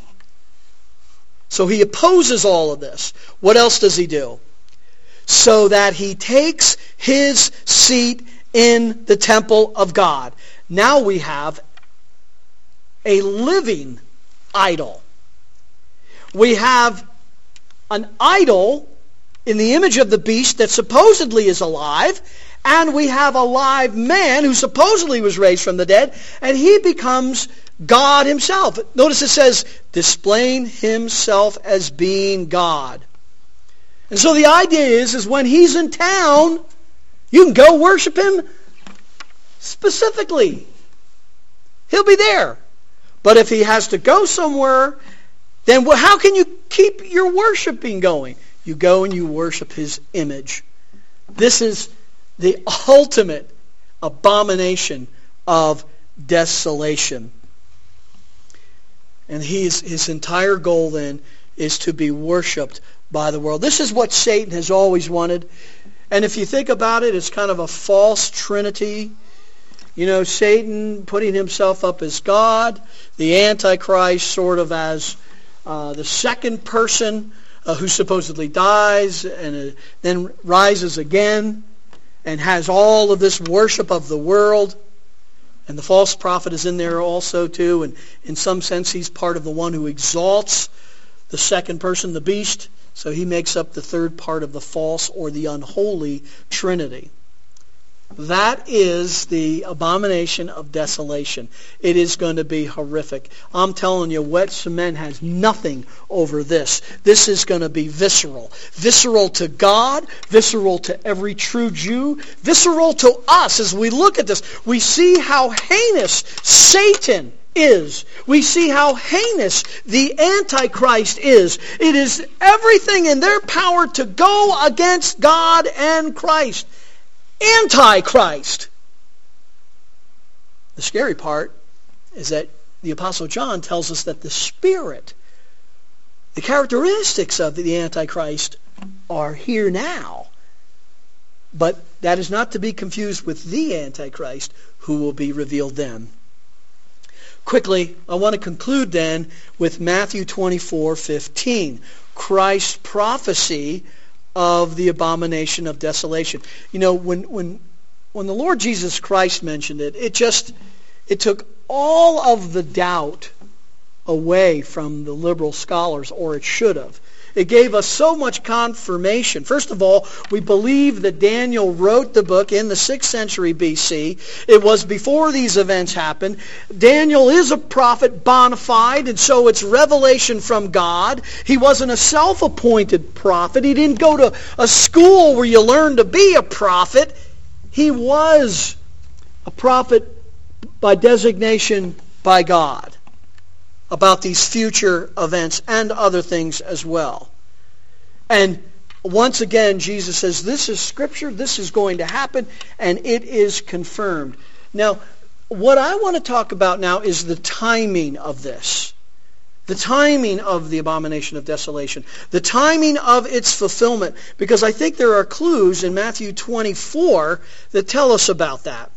So he opposes all of this. What else does he do? So that he takes his seat in the temple of God. Now we have a living idol. We have an idol in the image of the beast that supposedly is alive, and we have a live man who supposedly was raised from the dead, and he becomes God himself. Notice it says, displaying himself as being God. And so the idea is, is when he's in town, you can go worship him specifically. He'll be there. But if he has to go somewhere, then how can you keep your worshiping going? You go and you worship his image. This is the ultimate abomination of desolation. And his, his entire goal then is to be worshipped by the world. This is what Satan has always wanted. And if you think about it, it's kind of a false trinity. You know, Satan putting himself up as God, the Antichrist sort of as uh, the second person uh, who supposedly dies and uh, then rises again and has all of this worship of the world. And the false prophet is in there also too. And in some sense, he's part of the one who exalts the second person, the beast. So he makes up the third part of the false or the unholy trinity. That is the abomination of desolation. It is going to be horrific. I'm telling you, wet cement has nothing over this. This is going to be visceral. Visceral to God, visceral to every true Jew, visceral to us. As we look at this, we see how heinous Satan is. We see how heinous the Antichrist is. It is everything in their power to go against God and Christ. Antichrist. The scary part is that the Apostle John tells us that the spirit, the characteristics of the Antichrist are here now. But that is not to be confused with the Antichrist who will be revealed then. Quickly, I want to conclude then with Matthew twenty-four fifteen. Christ's prophecy of the abomination of desolation. You know, when when when the Lord Jesus Christ mentioned it, it just it took all of the doubt away from the liberal scholars, or it should have. It gave us so much confirmation. First of all, we believe that Daniel wrote the book in the sixth century B C. It was before these events happened. Daniel is a prophet bona fide, and so it's revelation from God. He wasn't a self-appointed prophet. He didn't go to a school where you learn to be a prophet. He was a prophet by designation by God about these future events and other things as well. And once again, Jesus says, this is Scripture, this is going to happen, and it is confirmed. Now, what I want to talk about now is the timing of this. The timing of the abomination of desolation. The timing of its fulfillment. Because I think there are clues in Matthew twenty-four that tell us about that.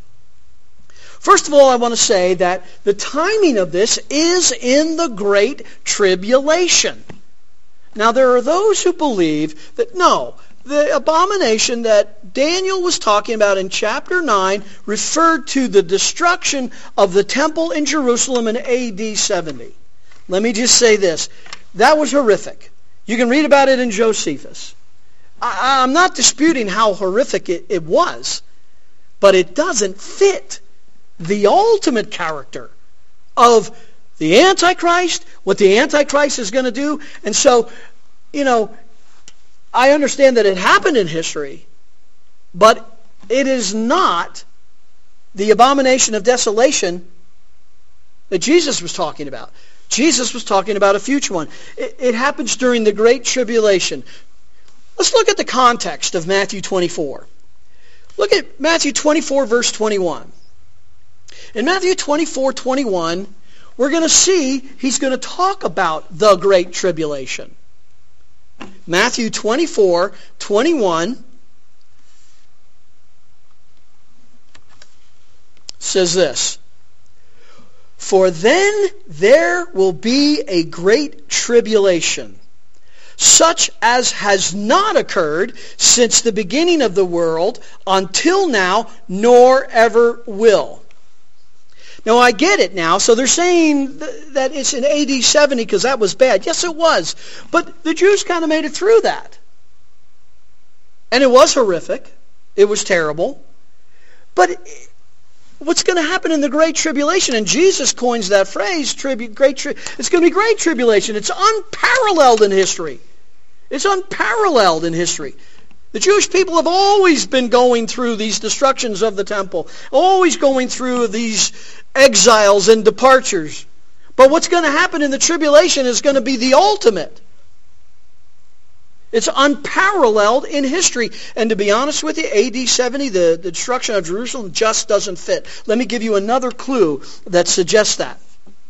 First of all, I want to say that the timing of this is in the Great Tribulation. Now, there are those who believe that, no, the abomination that Daniel was talking about in chapter nine referred to the destruction of the temple in Jerusalem in A D seventy. Let me just say this. That was horrific. You can read about it in Josephus. I, I'm not disputing how horrific it, it was, but it doesn't fit the ultimate character of the Antichrist, what the Antichrist is going to do. And so, you know, I understand that it happened in history, but it is not the abomination of desolation that Jesus was talking about. Jesus was talking about a future one. It, it happens during the Great Tribulation. Let's look at the context of Matthew twenty-four. Look at Matthew twenty-four, verse twenty-one. In Matthew twenty-four, twenty-one, we're going to see he's going to talk about the Great Tribulation. Matthew twenty-four, twenty-one says this. For then there will be a great tribulation, such as has not occurred since the beginning of the world until now, nor ever will. Now, I get it now. So they're saying that it's in A D seventy because that was bad. Yes, it was. But the Jews kind of made it through that. And it was horrific. It was terrible. But what's going to happen in the Great Tribulation? And Jesus coins that phrase, tribu- great tri- it's going to be great tribulation. It's unparalleled in history. It's unparalleled in history. The Jewish people have always been going through these destructions of the temple, always going through these exiles and departures. But what's going to happen in the tribulation is going to be the ultimate. It's unparalleled in history. And to be honest with you, A D seventy, the, the destruction of Jerusalem, just doesn't fit. Let me give you another clue that suggests that.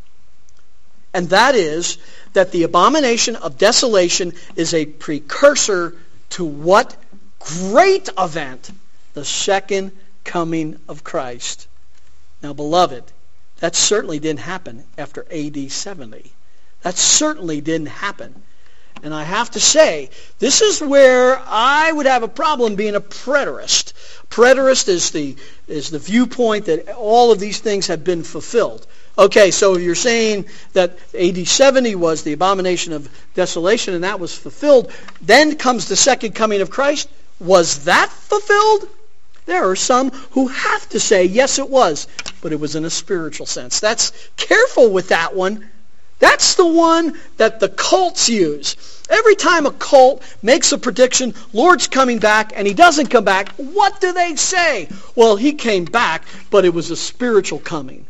And that is that the abomination of desolation is a precursor to what great event? The second coming of Christ. Now, beloved, that certainly didn't happen after A D seventy. That certainly didn't happen. And I have to say, this is where I would have a problem being a preterist. Preterist is the is the viewpoint that all of these things have been fulfilled. Okay, so you're saying that A D seventy was the abomination of desolation and that was fulfilled. Then comes the second coming of Christ. Was that fulfilled? There are some who have to say, yes, it was, but it was in a spiritual sense. That's careful with that one. That's the one that the cults use. Every time a cult makes a prediction, Lord's coming back, and he doesn't come back, what do they say? Well, he came back, but it was a spiritual coming.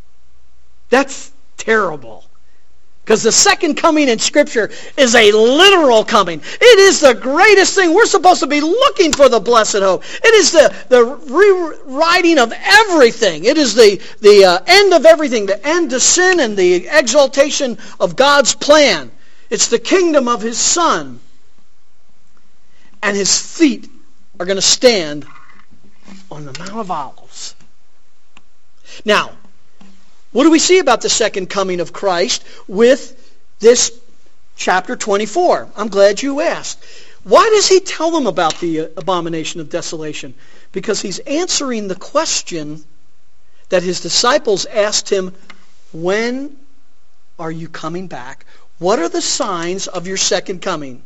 That's terrible. Because the second coming in Scripture is a literal coming. It is the greatest thing. We're supposed to be looking for the blessed hope. It is the, the rewriting of everything. It is the, the uh, end of everything, the end to sin and the exaltation of God's plan. It's the kingdom of His Son. And His feet are going to stand on the Mount of Olives. Now, what do we see about the second coming of Christ with this chapter twenty-four? I'm glad you asked. Why does he tell them about the abomination of desolation? Because he's answering the question that his disciples asked him, when are you coming back? What are the signs of your second coming?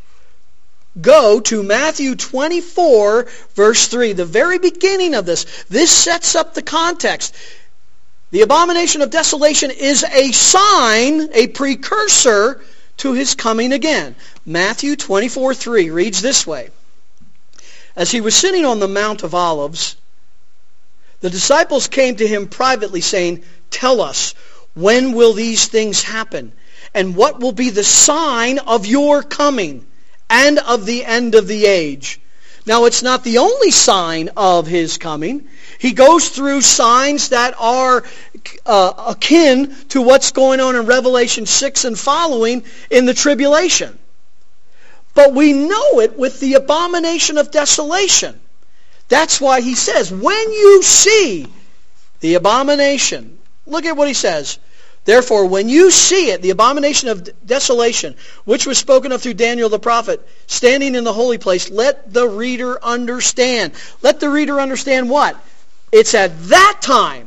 Go to Matthew twenty-four, verse three, the very beginning of this. This sets up the context. The abomination of desolation is a sign, a precursor to his coming again. Matthew twenty-four, three reads this way. As he was sitting on the Mount of Olives, the disciples came to him privately saying, "Tell us, when will these things happen? And what will be the sign of your coming and of the end of the age?" Now, it's not the only sign of his coming. He goes through signs that are uh, akin to what's going on in Revelation six and following in the tribulation. But we know it with the abomination of desolation. That's why he says, when you see the abomination, look at what he says. Therefore, when you see it, the abomination of desolation, which was spoken of through Daniel the prophet, standing in the holy place, let the reader understand. Let the reader understand what? It's at that time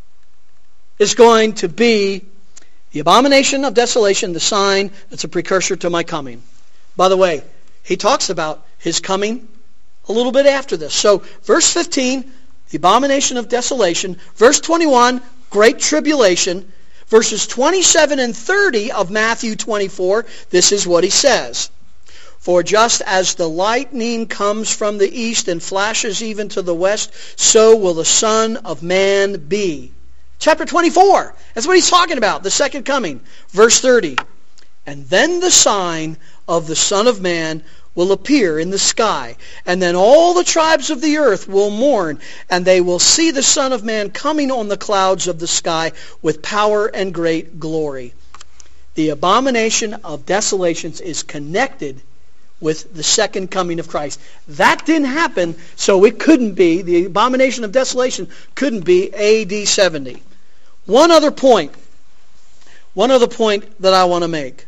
is going to be the abomination of desolation, the sign that's a precursor to my coming. By the way, he talks about his coming a little bit after this. So, verse fifteen, the abomination of desolation. Verse twenty-one, great tribulation. Verses twenty-seven and thirty of Matthew twenty-four, this is what he says. For just as the lightning comes from the east and flashes even to the west, so will the Son of Man be. Chapter twenty-four, that's what he's talking about, the second coming. Verse thirty, and then the sign of the Son of Man will appear in the sky, and then all the tribes of the earth will mourn, and they will see the Son of Man coming on the clouds of the sky with power and great glory. The abomination of desolations is connected with the second coming of Christ. That didn't happen, so it couldn't be, the abomination of desolation couldn't be A D seventy. One other point, one other point that I want to make.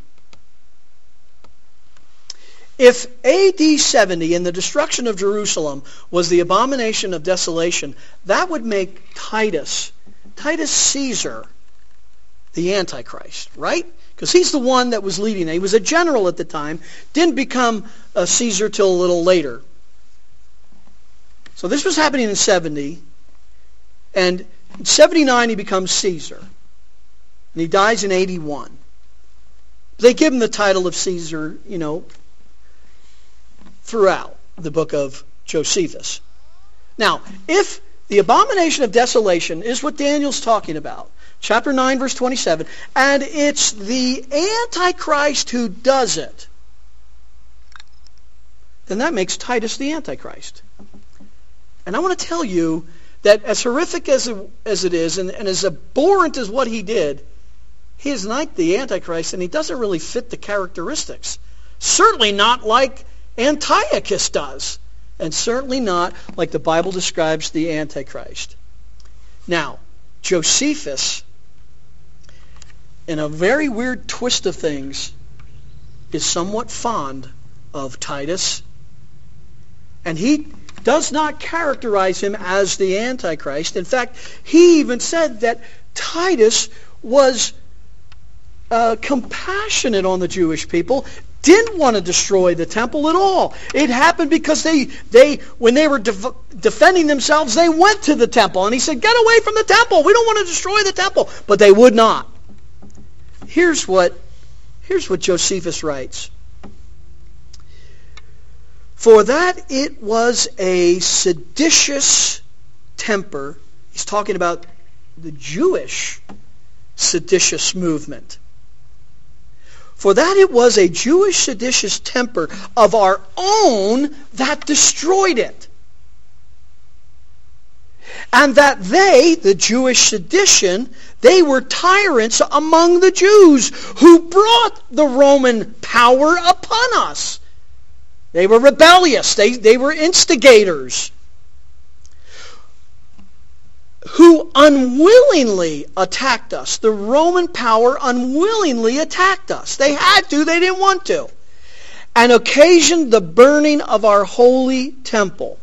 If A D seventy and the destruction of Jerusalem was the abomination of desolation, that would make Titus, Titus Caesar, the Antichrist, right? Because he's the one that was leading. He was a general at the time, didn't become a Caesar till a little later. So this was happening in seventy, and in seventy-nine he becomes Caesar, and he dies in eighty-one. They give him the title of Caesar, you know, throughout the book of Josephus. Now, if the abomination of desolation is what Daniel's talking about, chapter nine, verse twenty-seven, and it's the Antichrist who does it, then that makes Titus the Antichrist. And I want to tell you that as horrific as it, as it is, and, and as abhorrent as what he did, he is not the Antichrist, and he doesn't really fit the characteristics. Certainly not like Antiochus does, and certainly not like the Bible describes the Antichrist. Now, Josephus, in a very weird twist of things, is somewhat fond of Titus, and he does not characterize him as the Antichrist. In fact, he even said that Titus was uh, compassionate on the Jewish people, didn't want to destroy the temple at all. It happened because they, they when they were def- defending themselves, they went to the temple. And he said, get away from the temple. We don't want to destroy the temple. But they would not. Here's what, here's what Josephus writes. For that it was a seditious temper. He's talking about the Jewish seditious movement. For that it was a Jewish seditious temper of our own that destroyed it. And that they, the Jewish sedition, they were tyrants among the Jews who brought the Roman power upon us. They were rebellious. They, they were instigators who unwillingly attacked us. The Roman power unwillingly attacked us. They had to, they didn't want to. And occasioned the burning of our holy temple.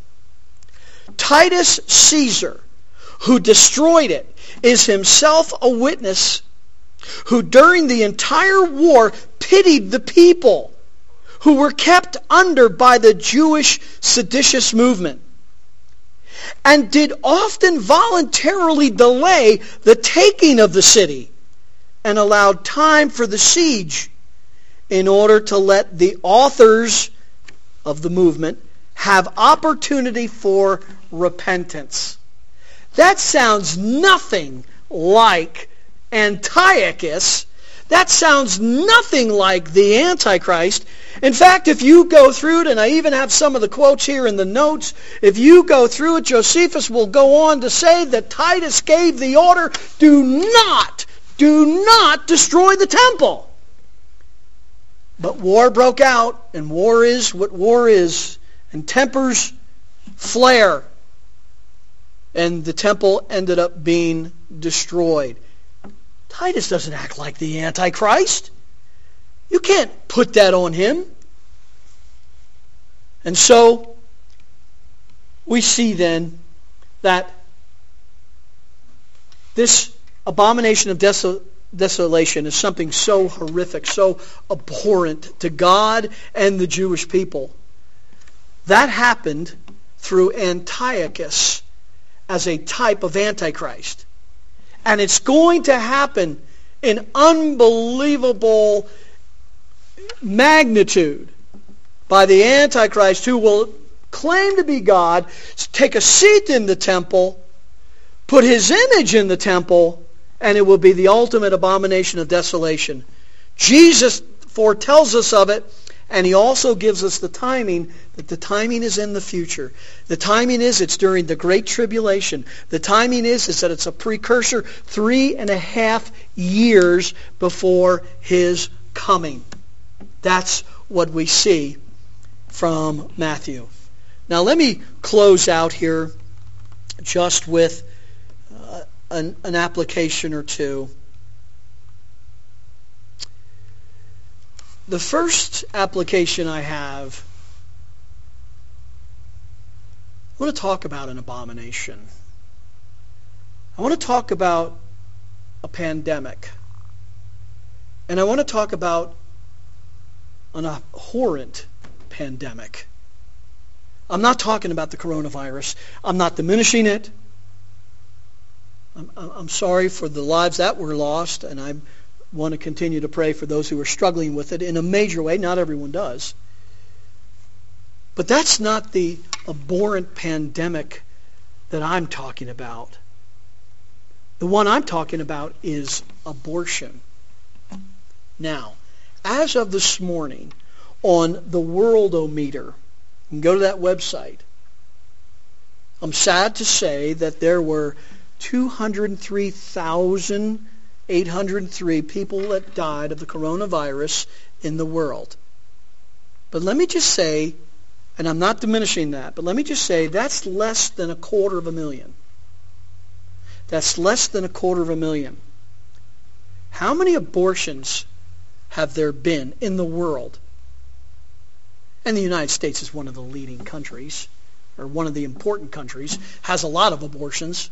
Titus Caesar, who destroyed it, is himself a witness who during the entire war pitied the people who were kept under by the Jewish seditious movement, and did often voluntarily delay the taking of the city and allowed time for the siege in order to let the authors of the movement have opportunity for repentance. That sounds nothing like Antiochus. That sounds nothing like the Antichrist. In fact, if you go through it, and I even have some of the quotes here in the notes, if you go through it, Josephus will go on to say that Titus gave the order, do not, do not destroy the temple. But war broke out, and war is what war is, and tempers flare, and the temple ended up being destroyed. Titus doesn't act like the Antichrist. You can't put that on him. And so we see then that this abomination of desol- desolation is something so horrific, so abhorrent to God and the Jewish people. That happened through Antiochus as a type of Antichrist. And it's going to happen in unbelievable magnitude by the Antichrist, who will claim to be God, take a seat in the temple, put his image in the temple, and it will be the ultimate abomination of desolation. Jesus foretells us of it, and he also gives us the timing, that the timing is in the future. The timing is it's during the Great Tribulation. The timing is, is that it's a precursor three and a half years before his coming. That's what we see from Matthew. Now let me close out here just with uh, an, an application or two. The first application I have, I want to talk about an abomination. I want to talk about a pandemic. And I want to talk about an abhorrent pandemic. I'm not talking about the coronavirus. I'm not diminishing it. I'm, I'm sorry for the lives that were lost, and I want to continue to pray for those who are struggling with it in a major way. Not everyone does. But that's not the abhorrent pandemic that I'm talking about. The one I'm talking about is abortion. Now, as of this morning, on the Worldometer, you can go to that website, I'm sad to say that there were two hundred three thousand eight hundred three people that died of the coronavirus in the world. But let me just say, and I'm not diminishing that, but let me just say that's less than a quarter of a million. That's less than a quarter of a million. How many abortions have there been in the world? And the United States is one of the leading countries, or one of the important countries, has a lot of abortions.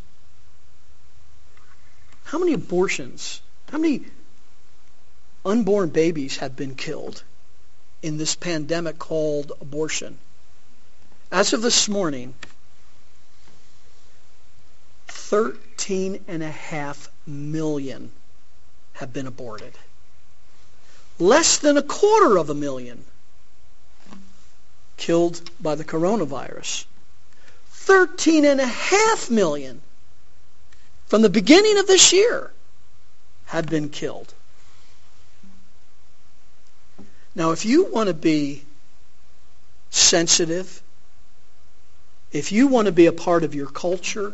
How many abortions, how many unborn babies have been killed in this pandemic called abortion? As of this morning, thirteen and a half million have been aborted. Less than a quarter of a million killed by the coronavirus. Thirteen and a half million from the beginning of this year have been killed. Now, if you want to be sensitive, if you want to be a part of your culture,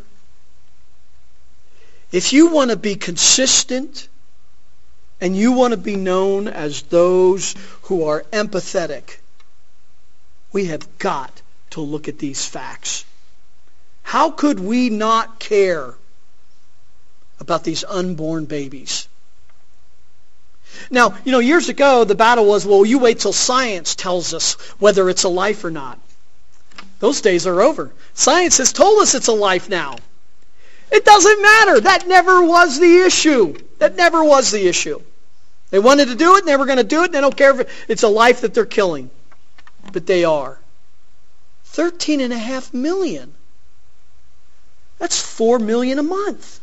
if you want to be consistent, and you want to be known as those who are empathetic, we have got to look at these facts. How could we not care about these unborn babies? Now, you know, years ago, the battle was, well, you wait till science tells us whether it's a life or not. Those days are over. Science has told us it's a life now. It doesn't matter. That never was the issue. That never was the issue. They wanted to do it, and they were going to do it, and they don't care if it's a life that they're killing. But they are. Thirteen and a half million. That's four million a month.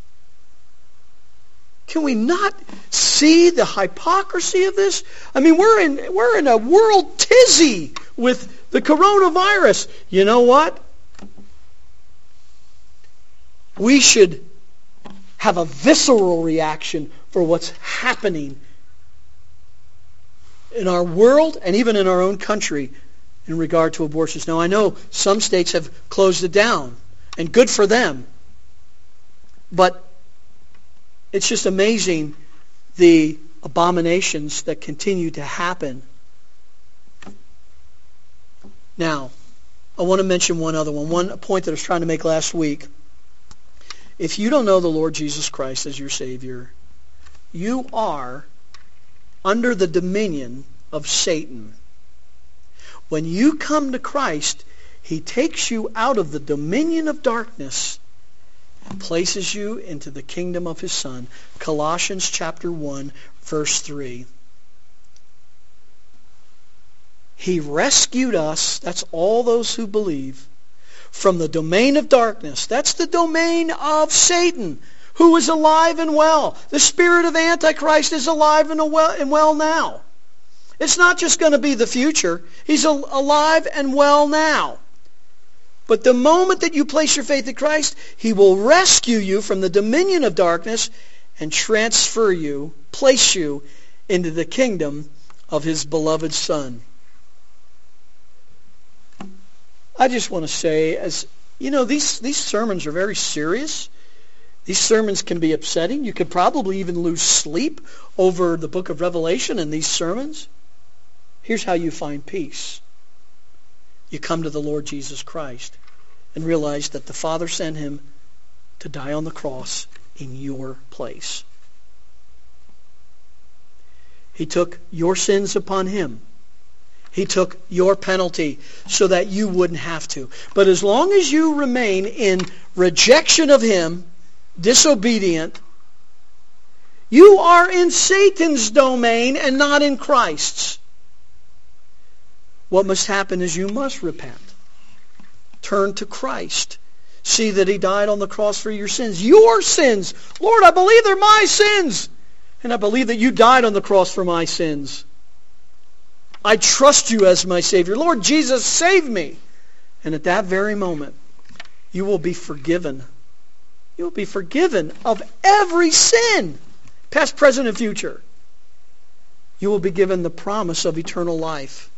Can we not see the hypocrisy of this? I mean, we're in we're in a world tizzy with the coronavirus. You know what? We should have a visceral reaction for what's happening in our world and even in our own country in regard to abortions. Now, I know some states have closed it down, and good for them. But it's just amazing the abominations that continue to happen. Now, I want to mention one other one, one point that I was trying to make last week. If you don't know the Lord Jesus Christ as your Savior, you are under the dominion of Satan. When you come to Christ, He takes you out of the dominion of darkness and places you into the kingdom of His Son. Colossians chapter one, verse three. He rescued us, that's all those who believe, from the domain of darkness. That's the domain of Satan, who is alive and well. The spirit of Antichrist is alive and well, and well now. It's not just going to be the future. He's al- alive and well now. But the moment that you place your faith in Christ, He will rescue you from the dominion of darkness and transfer you, place you into the kingdom of His beloved Son. I just want to say, as you know, these, these sermons are very serious. These sermons can be upsetting. You could probably even lose sleep over the book of Revelation and these sermons. Here's how you find peace. You come to the Lord Jesus Christ and realize that the Father sent Him to die on the cross in your place. He took your sins upon Him. He took your penalty so that you wouldn't have to. But as long as you remain in rejection of Him, disobedient, you are in Satan's domain and not in Christ's. What must happen is you must repent. Turn to Christ. See that He died on the cross for your sins. Your sins. Lord, I believe they're my sins. And I believe that You died on the cross for my sins. I trust You as my Savior. Lord Jesus, save me. And at that very moment, you will be forgiven. You will be forgiven of every sin, past, present, and future. You will be given the promise of eternal life.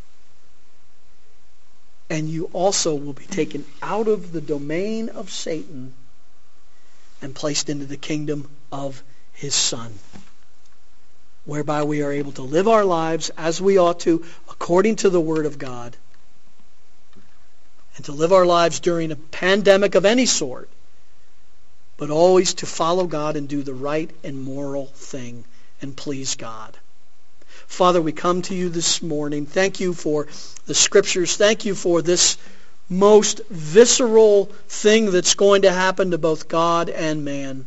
And you also will be taken out of the domain of Satan and placed into the kingdom of His Son, whereby we are able to live our lives as we ought to, according to the Word of God, and to live our lives during a pandemic of any sort, but always to follow God and do the right and moral thing and please God. Father, we come to You this morning. Thank You for the Scriptures. Thank You for this most visceral thing that's going to happen to both God and man.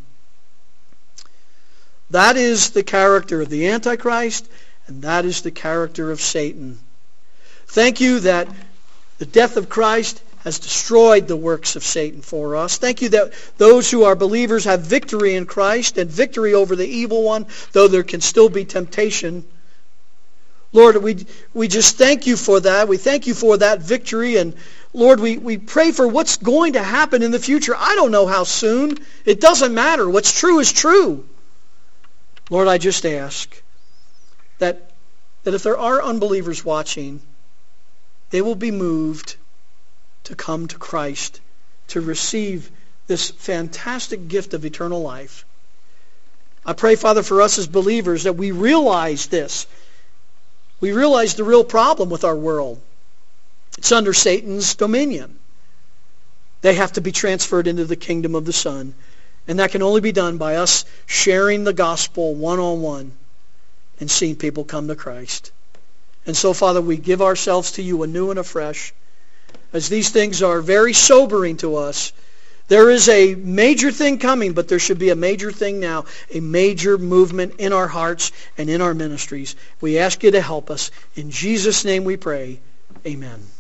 That is the character of the Antichrist, and that is the character of Satan. Thank You that the death of Christ has destroyed the works of Satan for us. Thank You that those who are believers have victory in Christ and victory over the evil one, though there can still be temptation. Lord, we we just thank You for that. We thank You for that victory. And Lord, we, we pray for what's going to happen in the future. I don't know how soon. It doesn't matter. What's true is true. Lord, I just ask that, that if there are unbelievers watching, they will be moved to come to Christ, to receive this fantastic gift of eternal life. I pray, Father, for us as believers that we realize this. We realize the real problem with our world. It's under Satan's dominion. They have to be transferred into the kingdom of the Son. And that can only be done by us sharing the gospel one-on-one and seeing people come to Christ. And so, Father, we give ourselves to You anew and afresh. As these things are very sobering to us, There is a major thing coming, but there should be a major thing now, a major movement in our hearts and in our ministries. We ask you to help us. In Jesus' name we pray. Amen.